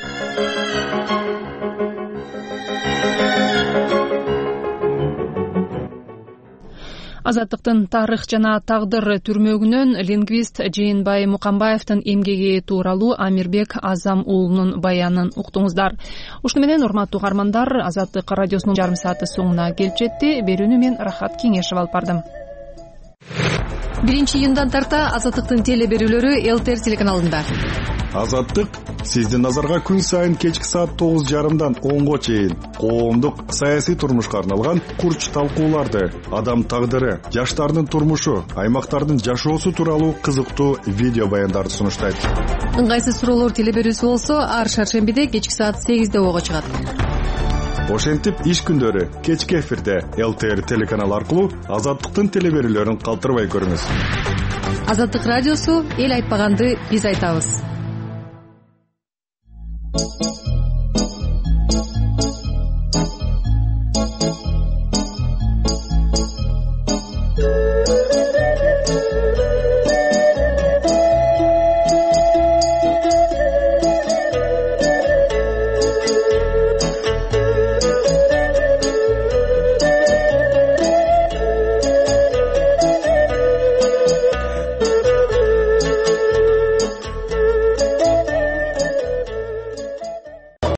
Азаттыктын тарых жана тагдыр түрмөгүнөн лингвист Жээнбай Мукамбаевдин эмгеги тууралуу Амирбек Азам уулунун баянын уктуңуздар. Ушуну менен урматтуу угармандар, Азаттык радиосунун жарым сааты соңуна келип жетти. Берүүнү мен Рахат Кеңешев алып бардым. биринчи июндан тарта Азаттыктын теле берүүлөрү Элтер телеканалында. Азаттык сиздин назарга күн сайын кечки саат тогуз жарымдан онго чейин коомдук саясий турмушка арналган курч талкууларды, адам тагдыры, жаштардын турмушу, аймактардын жашоосу тууралуу кызыктуу видео баяндарды сунуштайт. Ыңгайсыз суроолор теле берүүсү болсо, ар шаршембиде кечки саат сегизде ого чыгат. Ошентип иш күндөрү кечки эфирде Элтер телеканалы аркылуу Азаттыктын теле берүүлөрүн калтырбай көрүңүз. Азаттык радиосу эл айтпаганды биз айтабыз.